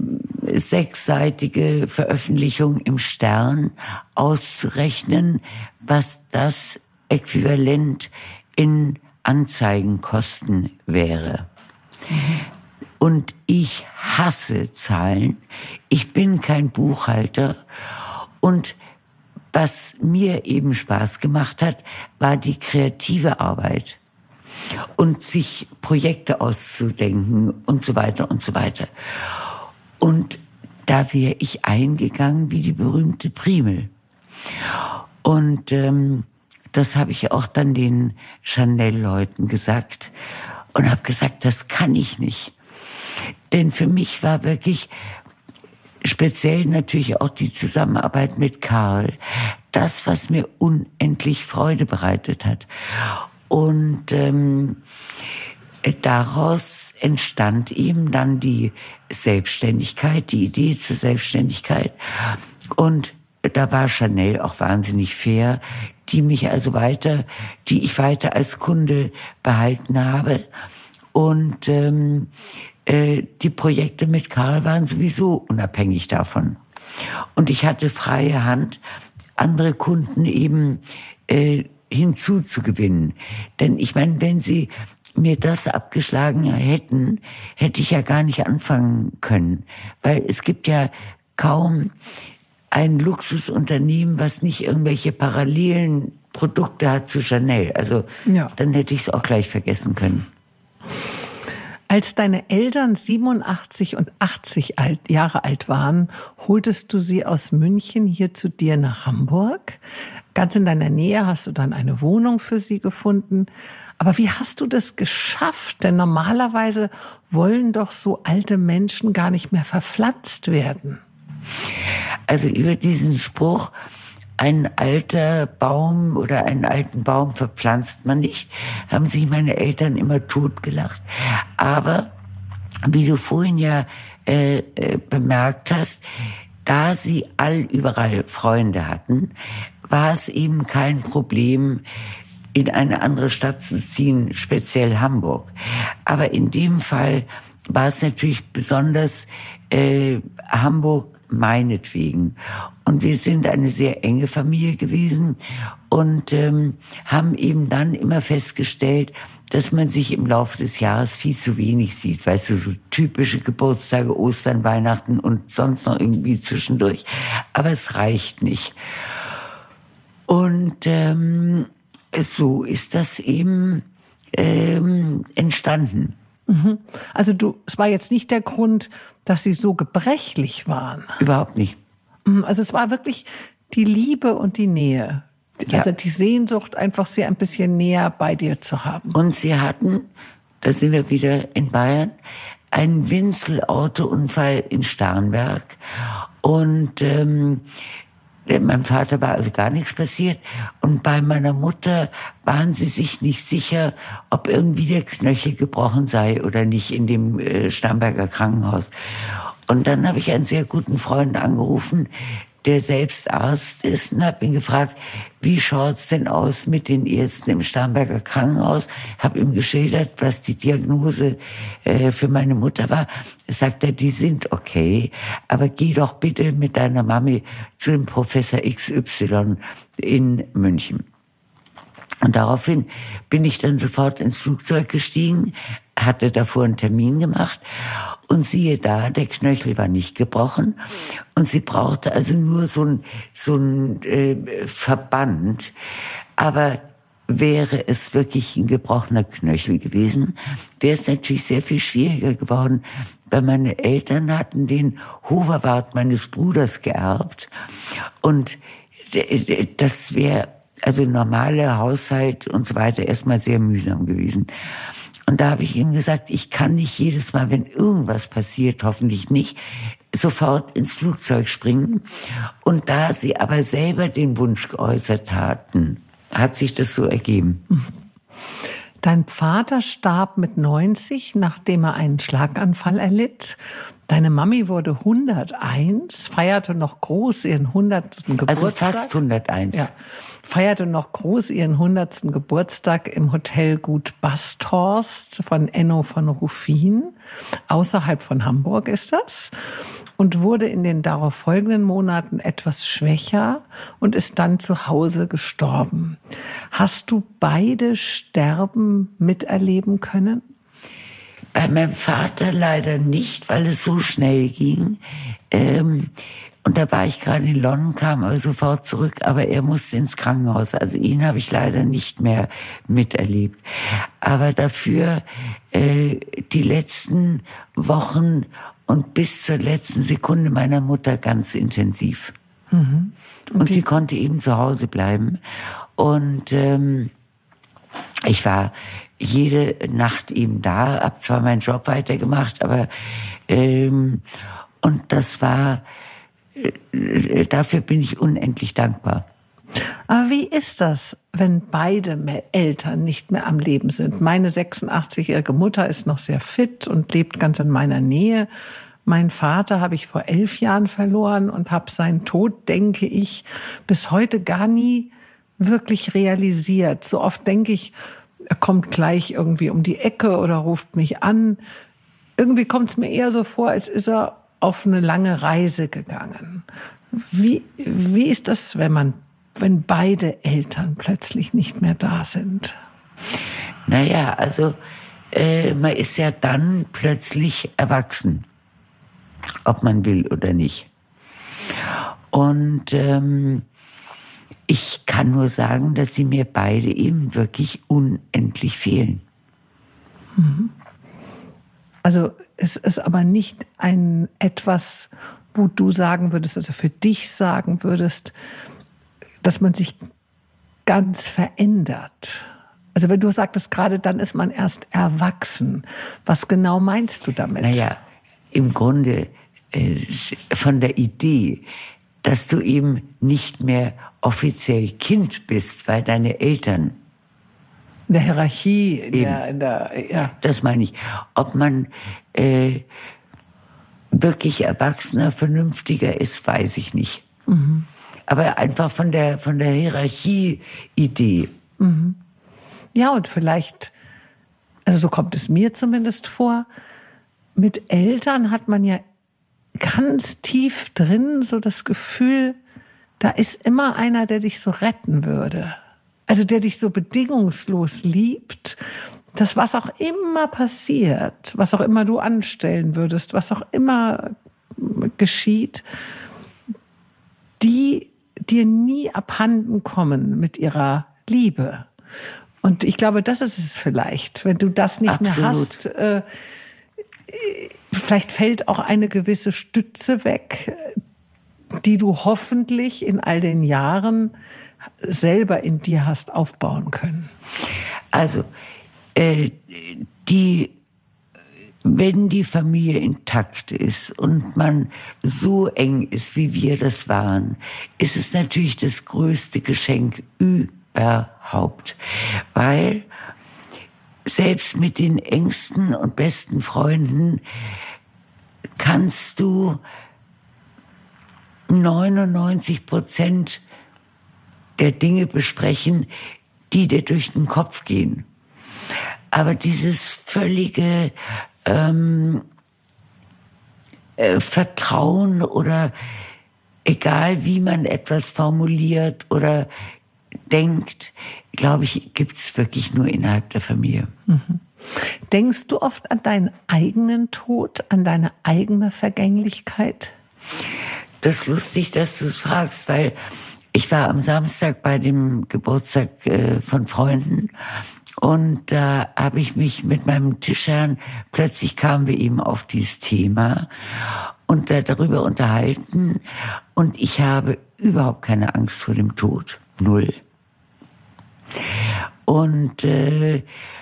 sechsseitige Veröffentlichung im Stern auszurechnen, was das Äquivalent in Anzeigenkosten wäre. Mhm. Und ich hasse Zahlen. Ich bin kein Buchhalter. Und was mir eben Spaß gemacht hat, war die kreative Arbeit. Und sich Projekte auszudenken und so weiter und so weiter. Und da wäre ich eingegangen wie die berühmte Primel. Und ähm, das habe ich auch dann den Chanel-Leuten gesagt und habe gesagt, das kann ich nicht. Denn für mich war wirklich speziell natürlich auch die Zusammenarbeit mit Karl das, was mir unendlich Freude bereitet hat. Und ähm, daraus entstand eben dann die Selbstständigkeit, die Idee zur Selbstständigkeit. Und da war Chanel auch wahnsinnig fair, die mich also weiter, die ich weiter als Kunde behalten habe. Und ähm, äh, die Projekte mit Karl waren sowieso unabhängig davon. Und ich hatte freie Hand, andere Kunden eben äh, hinzuzugewinnen. Denn ich meine, wenn sie mir das abgeschlagen hätten, hätte ich ja gar nicht anfangen können. Weil es gibt ja kaum ein Luxusunternehmen, was nicht irgendwelche parallelen Produkte hat zu Chanel. Also ja. Dann hätte ich es auch gleich vergessen können. Als deine Eltern siebenundachtzig und achtzig alt, Jahre alt waren, holtest du sie aus München hier zu dir nach Hamburg. Ganz in deiner Nähe hast du dann eine Wohnung für sie gefunden. Aber wie hast du das geschafft? Denn normalerweise wollen doch so alte Menschen gar nicht mehr verpflanzt werden. Also über diesen Spruch, ein alter Baum oder einen alten Baum verpflanzt man nicht, haben sich meine Eltern immer totgelacht. Aber wie du vorhin ja äh, äh, bemerkt hast, da sie all überall Freunde hatten, war es eben kein Problem, in eine andere Stadt zu ziehen, speziell Hamburg. Aber in dem Fall war es natürlich besonders äh, Hamburg meinetwegen. Und wir sind eine sehr enge Familie gewesen und ähm, haben eben dann immer festgestellt, dass man sich im Laufe des Jahres viel zu wenig sieht. Weißt du, so typische Geburtstage, Ostern, Weihnachten und sonst noch irgendwie zwischendurch. Aber es reicht nicht. Und ähm, so ist das eben ähm, entstanden. Mhm. Also du, es war jetzt nicht der Grund, dass sie so gebrechlich waren. Überhaupt nicht. Also es war wirklich die Liebe und die Nähe. Ja. Also die Sehnsucht, einfach sie ein bisschen näher bei dir zu haben. Und sie hatten, da sind wir wieder in Bayern, einen Winzelautounfall in Starnberg. Und ähm, meinem Vater war also gar nichts passiert. Und bei meiner Mutter waren sie sich nicht sicher, ob irgendwie der Knöchel gebrochen sei oder nicht in dem äh, Starnberger Krankenhaus. Und dann habe ich einen sehr guten Freund angerufen, der selbst Arzt ist, und habe ihn gefragt, wie schaut's denn aus mit den Ärzten im Starnberger Krankenhaus? Habe ihm geschildert, was die Diagnose äh, für meine Mutter war. Sagt er, die sind okay, aber geh doch bitte mit deiner Mami zu dem Professor X Y in München. Und daraufhin bin ich dann sofort ins Flugzeug gestiegen, hatte davor einen Termin gemacht und siehe da, der Knöchel war nicht gebrochen und sie brauchte also nur so ein, so ein äh, Verband. Aber wäre es wirklich ein gebrochener Knöchel gewesen, wäre es natürlich sehr viel schwieriger geworden, weil meine Eltern hatten den Hoverwart meines Bruders geerbt und das wäre also normale Haushalt und so weiter erstmal sehr mühsam gewesen. Und da habe ich ihm gesagt, ich kann nicht jedes Mal, wenn irgendwas passiert, hoffentlich nicht, sofort ins Flugzeug springen. Und da sie aber selber den Wunsch geäußert hatten, hat sich das so ergeben. Dein Vater starb mit neunzig, nachdem er einen Schlaganfall erlitt. Deine Mami wurde hunderteins, feierte noch groß ihren hundertsten Geburtstag. Also fast hunderteins. Ja, feierte noch groß ihren hundertsten Geburtstag im Hotel Gut Basthorst von Enno von Ruffin. Außerhalb von Hamburg ist das. Und wurde in den darauf folgenden Monaten etwas schwächer und ist dann zu Hause gestorben. Hast du beide Sterben miterleben können? Bei meinem Vater leider nicht, weil es so schnell ging. Ähm, und da war ich gerade in London, kam aber sofort zurück, aber er musste ins Krankenhaus. Also ihn habe ich leider nicht mehr miterlebt. Aber dafür äh, die letzten Wochen und bis zur letzten Sekunde meiner Mutter ganz intensiv. Mhm. Und, und sie konnte eben zu Hause bleiben. Und ähm, ich war jede Nacht eben da, hab zwar meinen Job weitergemacht, aber ähm, und das war, äh, dafür bin ich unendlich dankbar. Aber wie ist das, wenn beide Eltern nicht mehr am Leben sind? Meine sechsundachtzig-jährige Mutter ist noch sehr fit und lebt ganz in meiner Nähe. Meinen Vater habe ich vor elf Jahren verloren und habe seinen Tod, denke ich, bis heute gar nie wirklich realisiert. So oft denke ich, er kommt gleich irgendwie um die Ecke oder ruft mich an. Irgendwie kommt es mir eher so vor, als ist er auf eine lange Reise gegangen. Wie, wie ist das, wenn man, wenn beide Eltern plötzlich nicht mehr da sind? Naja, also äh, man ist ja dann plötzlich erwachsen, ob man will oder nicht. Und ähm, ich kann nur sagen, dass sie mir beide eben wirklich unendlich fehlen. Also es ist aber nicht ein etwas, wo du sagen würdest, also für dich sagen würdest, dass man sich ganz verändert. Also wenn du sagtest gerade, dann ist man erst erwachsen. Was genau meinst du damit? Naja, im Grunde äh, von der Idee, dass du eben nicht mehr offiziell Kind bist, weil deine Eltern in der Hierarchie, in der, in der, ja. Das meine ich. Ob man äh, wirklich erwachsener, vernünftiger ist, weiß ich nicht. Mhm. Aber einfach von der, von der Hierarchie-Idee. Mhm. Ja, und vielleicht, also so kommt es mir zumindest vor, mit Eltern hat man ja ganz tief drin so das Gefühl, da ist immer einer, der dich so retten würde. Also der dich so bedingungslos liebt, dass was auch immer passiert, was auch immer du anstellen würdest, was auch immer geschieht, die dir nie abhanden kommen mit ihrer Liebe. Und ich glaube, das ist es vielleicht, wenn du das nicht Absolut. mehr hast, äh, vielleicht fällt auch eine gewisse Stütze weg, die du hoffentlich in all den Jahren selber in dir hast aufbauen können. Also, äh, die, wenn die Familie intakt ist und man so eng ist, wie wir das waren, ist es natürlich das größte Geschenk überhaupt. Weil selbst mit den engsten und besten Freunden kannst du neunundneunzig Prozent der Dinge besprechen, die dir durch den Kopf gehen. Aber dieses völlige ähm, äh, Vertrauen oder egal wie man etwas formuliert oder denkt, glaube ich, gibt's wirklich nur innerhalb der Familie. Mhm. Denkst du oft an deinen eigenen Tod, an deine eigene Vergänglichkeit? Das ist lustig, dass du es fragst, weil ich war am Samstag bei dem Geburtstag äh, von Freunden und da äh, habe ich mich mit meinem Tischherrn, plötzlich kamen wir eben auf dieses Thema und äh, darüber unterhalten und ich habe überhaupt keine Angst vor dem Tod. Null. Und äh,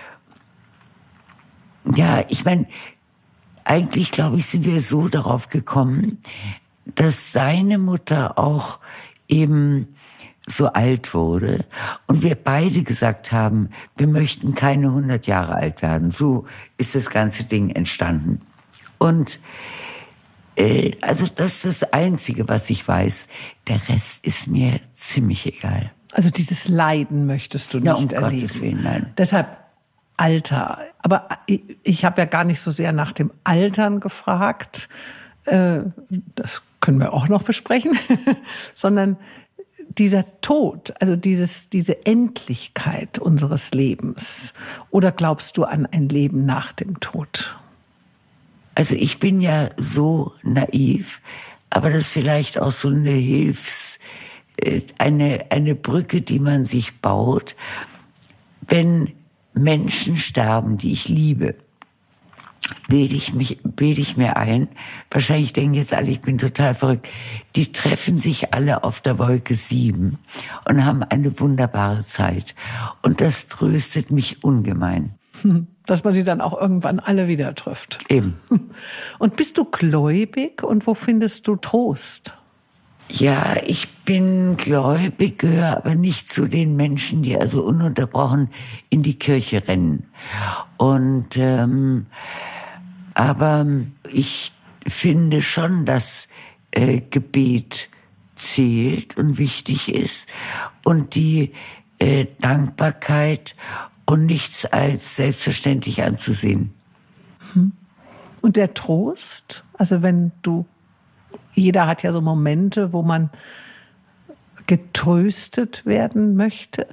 ja, ich meine, eigentlich glaube ich, sind wir so darauf gekommen, dass seine Mutter auch eben so alt wurde und wir beide gesagt haben, wir möchten keine hundert Jahre alt werden. So ist das ganze Ding entstanden. Und äh, also das ist das Einzige, was ich weiß. Der Rest ist mir ziemlich egal. Also dieses Leiden möchtest du nicht ja, um erleben. Gottes Willen, nein. Deshalb Alter. Aber ich, ich habe ja gar nicht so sehr nach dem Altern gefragt. Äh, das können wir auch noch besprechen. Sondern dieser Tod, also dieses, diese Endlichkeit unseres Lebens. Oder glaubst du an ein Leben nach dem Tod? Also ich bin ja so naiv, aber das ist vielleicht auch so eine Hilfs... Eine, eine Brücke, die man sich baut, wenn Menschen sterben, die ich liebe, bilde ich mich, bilde ich mir ein, wahrscheinlich denken jetzt alle, ich bin total verrückt, die treffen sich alle auf der Wolke sieben und haben eine wunderbare Zeit. Und das tröstet mich ungemein. Dass man sie dann auch irgendwann alle wieder trifft. Eben. Und bist du gläubig und wo findest du Trost? Ja, ich bin gläubig, gehöre aber nicht zu den Menschen, die also ununterbrochen in die Kirche rennen. Und ähm, aber ich finde schon, dass äh, Gebet zählt und wichtig ist und die äh, Dankbarkeit und nichts als selbstverständlich anzusehen. Und der Trost, also wenn du Jeder hat ja so Momente, wo man getröstet werden möchte.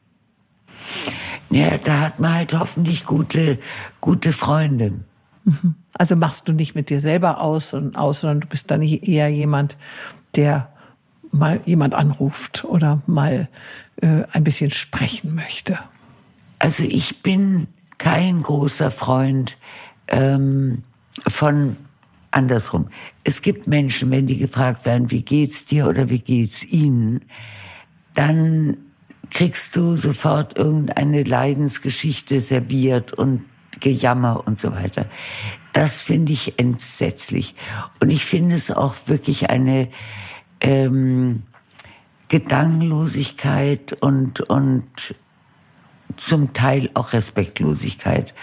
Ja, da hat man halt hoffentlich gute, gute Freunde. Also machst du nicht mit dir selber aus und aus, sondern du bist dann eher jemand, der mal jemand anruft oder mal äh, ein bisschen sprechen möchte. Also ich bin kein großer Freund ähm, von andersrum. Es gibt Menschen, wenn die gefragt werden, wie geht's dir oder wie geht's ihnen, dann kriegst du sofort irgendeine Leidensgeschichte serviert und Gejammer und so weiter. Das finde ich entsetzlich. Und ich finde es auch wirklich eine ähm, Gedankenlosigkeit und, und zum Teil auch Respektlosigkeit.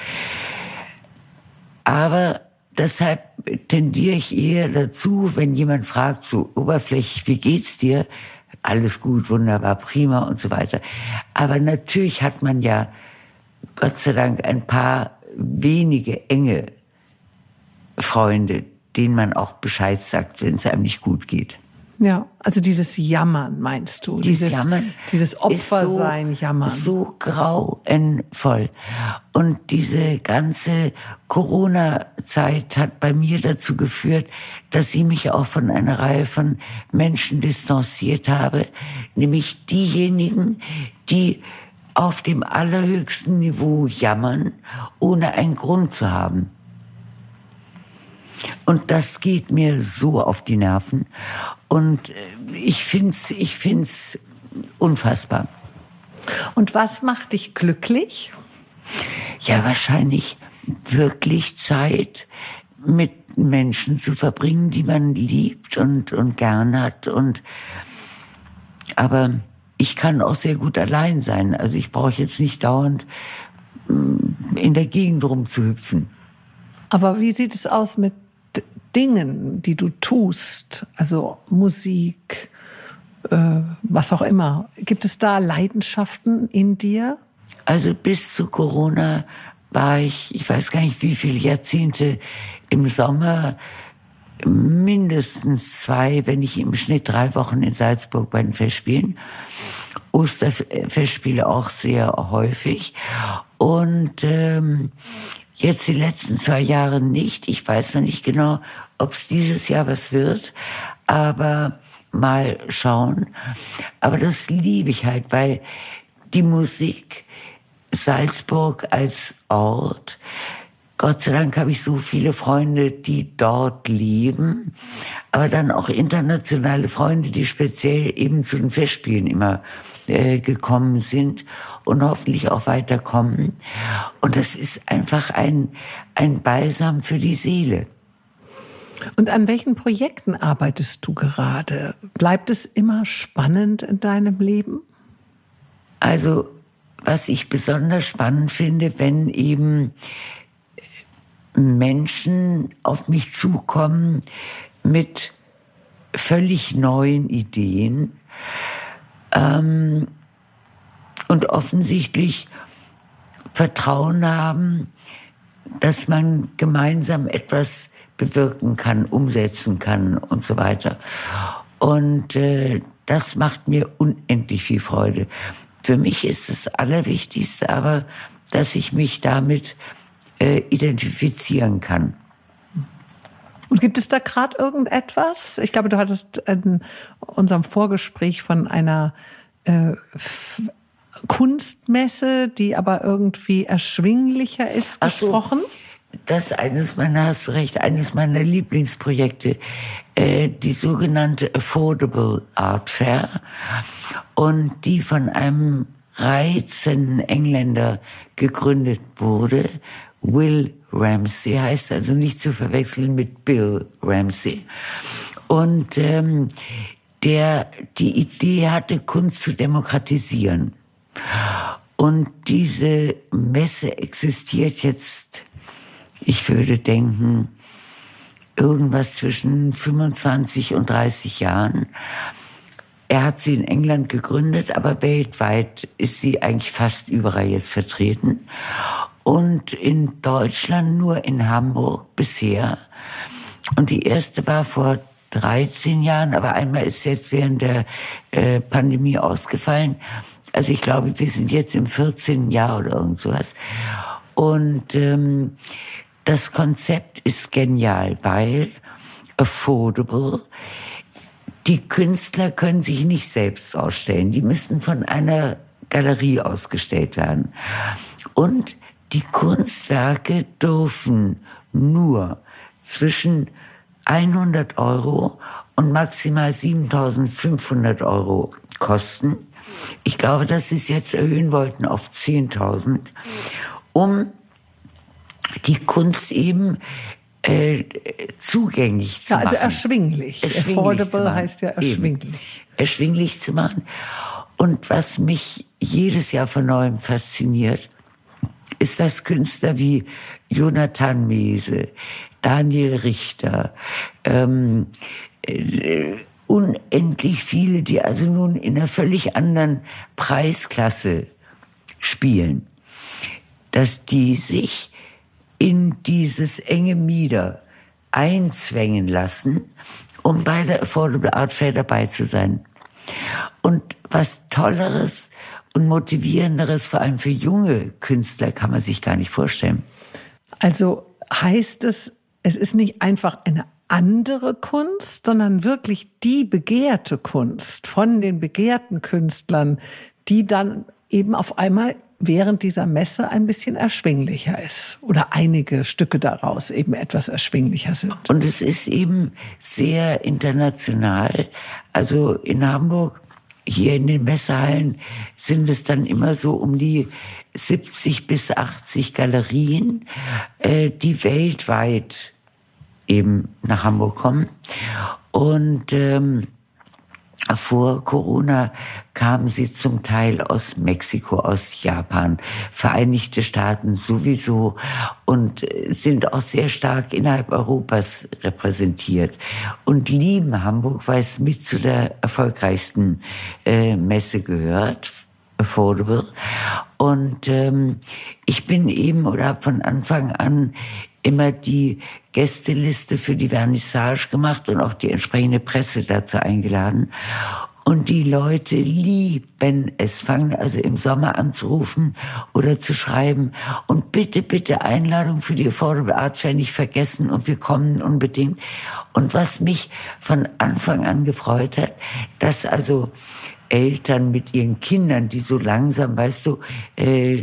Aber deshalb tendiere ich eher dazu, wenn jemand fragt, so oberflächlich, wie geht's dir? Alles gut, wunderbar, prima und so weiter. Aber natürlich hat man ja Gott sei Dank ein paar wenige enge Freunde, denen man auch Bescheid sagt, wenn es einem nicht gut geht. Ja, also dieses Jammern, meinst du? Dieses, dieses Jammern. Dieses Opfersein, so, Jammern. So grauenvoll. Und diese ganze Corona-Zeit hat bei mir dazu geführt, dass ich mich auch von einer Reihe von Menschen distanziert habe. Nämlich diejenigen, die auf dem allerhöchsten Niveau jammern, ohne einen Grund zu haben. Und das geht mir so auf die Nerven. Und ich find's, ich find's unfassbar. Und was macht dich glücklich? Ja, wahrscheinlich wirklich Zeit mit Menschen zu verbringen, die man liebt und, und gern hat. Und, aber ich kann auch sehr gut allein sein. Also ich brauche jetzt nicht dauernd in der Gegend rumzuhüpfen. Aber wie sieht es aus mit Dingen, die du tust, also Musik, äh, was auch immer. Gibt es da Leidenschaften in dir? Also bis zu Corona war ich, ich weiß gar nicht wie viele Jahrzehnte, im Sommer mindestens zwei, wenn nicht im Schnitt drei Wochen in Salzburg bei den Festspielen. Osterfestspiele auch sehr häufig. Und ähm, jetzt die letzten zwei Jahre nicht. Ich weiß noch nicht genau, ob es dieses Jahr was wird, aber mal schauen. Aber das liebe ich halt, weil die Musik, Salzburg als Ort, Gott sei Dank habe ich so viele Freunde, die dort leben, aber dann auch internationale Freunde, die speziell eben zu den Festspielen immer äh, gekommen sind und hoffentlich auch weiterkommen. Und das ist einfach ein, ein Balsam für die Seele. Und an welchen Projekten arbeitest du gerade? Bleibt es immer spannend in deinem Leben? Also, was ich besonders spannend finde, wenn eben Menschen auf mich zukommen mit völlig neuen Ideen ähm, und offensichtlich Vertrauen haben, dass man gemeinsam etwas bewirken kann, umsetzen kann und so weiter. Und äh, das macht mir unendlich viel Freude. Für mich ist das Allerwichtigste aber, dass ich mich damit äh, identifizieren kann. Und gibt es da gerade irgendetwas? Ich glaube, du hattest in unserem Vorgespräch von einer äh, F- Kunstmesse, die aber irgendwie erschwinglicher ist, Ach so. gesprochen. Das ist eines meiner, hast du recht, eines meiner Lieblingsprojekte, äh, die sogenannte Affordable Art Fair. Und die von einem reizenden Engländer gegründet wurde. Will Ramsey heißt, also nicht zu verwechseln mit Bill Ramsey. Und ähm, der die Idee hatte, Kunst zu demokratisieren. Und diese Messe existiert jetzt, ich würde denken, irgendwas zwischen fünfundzwanzig und dreißig Jahren. Er hat sie in England gegründet, aber weltweit ist sie eigentlich fast überall jetzt vertreten. Und in Deutschland nur in Hamburg bisher. Und die erste war vor dreizehn Jahren, aber einmal ist jetzt während der äh, Pandemie ausgefallen. Also ich glaube, wir sind jetzt im vierzehnten Jahr oder irgend sowas. Und ähm, das Konzept ist genial, weil affordable. Die Künstler können sich nicht selbst ausstellen. Die müssen von einer Galerie ausgestellt werden. Und die Kunstwerke dürfen nur zwischen hundert Euro und maximal siebentausendfünfhundert Euro kosten. Ich glaube, dass sie es jetzt erhöhen wollten auf zehntausend, um die Kunst eben äh, zugänglich zu ja, also machen. erschwinglich. erschwinglich Affordable heißt ja erschwinglich. Eben. Erschwinglich zu machen. Und was mich jedes Jahr von Neuem fasziniert, ist, dass Künstler wie Jonathan Mese, Daniel Richter, ähm, äh, unendlich viele, die also nun in einer völlig anderen Preisklasse spielen, dass die sich in dieses enge Mieder einzwängen lassen, um bei der Affordable Art Fair dabei zu sein. Und was Tolleres und Motivierenderes, vor allem für junge Künstler, kann man sich gar nicht vorstellen. Also heißt es, es ist nicht einfach eine andere Kunst, sondern wirklich die begehrte Kunst von den begehrten Künstlern, die dann eben auf einmal während dieser Messe ein bisschen erschwinglicher ist. Oder einige Stücke daraus eben etwas erschwinglicher sind. Und es ist eben sehr international. Also in Hamburg, hier in den Messehallen, sind es dann immer so um die siebzig bis achtzig Galerien, äh, die weltweit eben nach Hamburg kommen. Und ähm, vor Corona kamen sie zum Teil aus Mexiko, aus Japan, Vereinigte Staaten sowieso und sind auch sehr stark innerhalb Europas repräsentiert und lieben Hamburg, weil es mit zu der erfolgreichsten äh, Messe gehört, Affordable. Und ähm, ich bin eben oder habe von Anfang an immer die Gästeliste für die Vernissage gemacht und auch die entsprechende Presse dazu eingeladen. Und die Leute lieben es, fangen also im Sommer an zu rufen oder zu schreiben. Und bitte, bitte Einladung für die Affordable Art Fair nicht vergessen und wir kommen unbedingt. Und was mich von Anfang an gefreut hat, dass also Eltern mit ihren Kindern, die so langsam, weißt du, äh,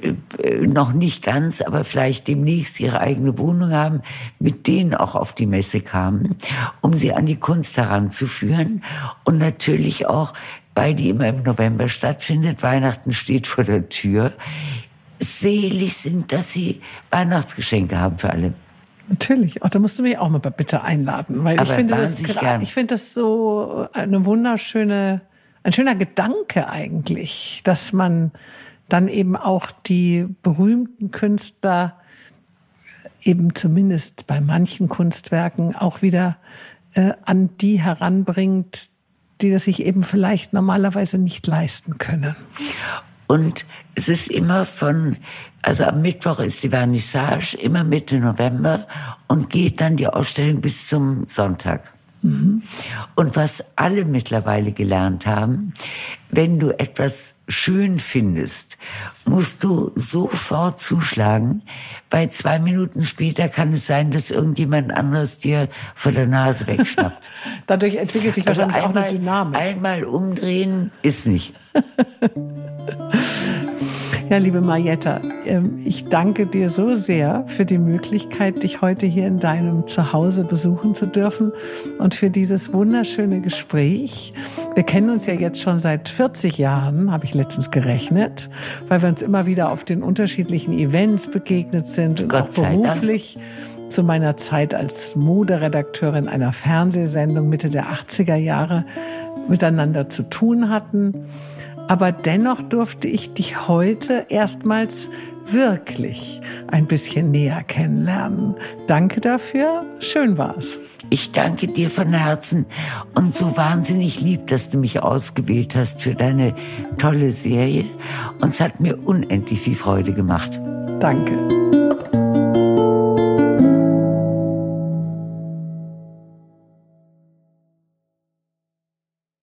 noch nicht ganz, aber vielleicht demnächst ihre eigene Wohnung haben, mit denen auch auf die Messe kamen, um sie an die Kunst heranzuführen. Und natürlich auch, weil die immer im November stattfindet, Weihnachten steht vor der Tür, selig sind, dass sie Weihnachtsgeschenke haben für alle. Natürlich. Auch da musst du mich auch mal bitte einladen, weil aber ich finde das, gern. ich finde das so eine wunderschöne, ein schöner Gedanke eigentlich, dass man dann eben auch die berühmten Künstler eben zumindest bei manchen Kunstwerken auch wieder äh, an die heranbringt, die das sich eben vielleicht normalerweise nicht leisten können. Und es ist immer von, also am Mittwoch ist die Vernissage, immer Mitte November und geht dann die Ausstellung bis zum Sonntag. Mhm. Und was alle mittlerweile gelernt haben, wenn du etwas schön findest, musst du sofort zuschlagen, weil zwei Minuten später kann es sein, dass irgendjemand anderes dir vor der Nase wegschnappt. Dadurch entwickelt sich wahrscheinlich also einmal, auch eine Dynamik. Einmal umdrehen ist nicht. Ja, liebe Marietta, ich danke dir so sehr für die Möglichkeit, dich heute hier in deinem Zuhause besuchen zu dürfen und für dieses wunderschöne Gespräch. Wir kennen uns ja jetzt schon seit vierzig Jahren, habe ich letztens gerechnet, weil wir uns immer wieder auf den unterschiedlichen Events begegnet sind und auch beruflich. Zu meiner Zeit als Moderedakteurin einer Fernsehsendung Mitte der achtziger Jahre miteinander zu tun hatten. Aber dennoch durfte ich dich heute erstmals wirklich ein bisschen näher kennenlernen. Danke dafür. Schön war's. Ich danke dir von Herzen und so wahnsinnig lieb, dass du mich ausgewählt hast für deine tolle Serie. Und es hat mir unendlich viel Freude gemacht. Danke.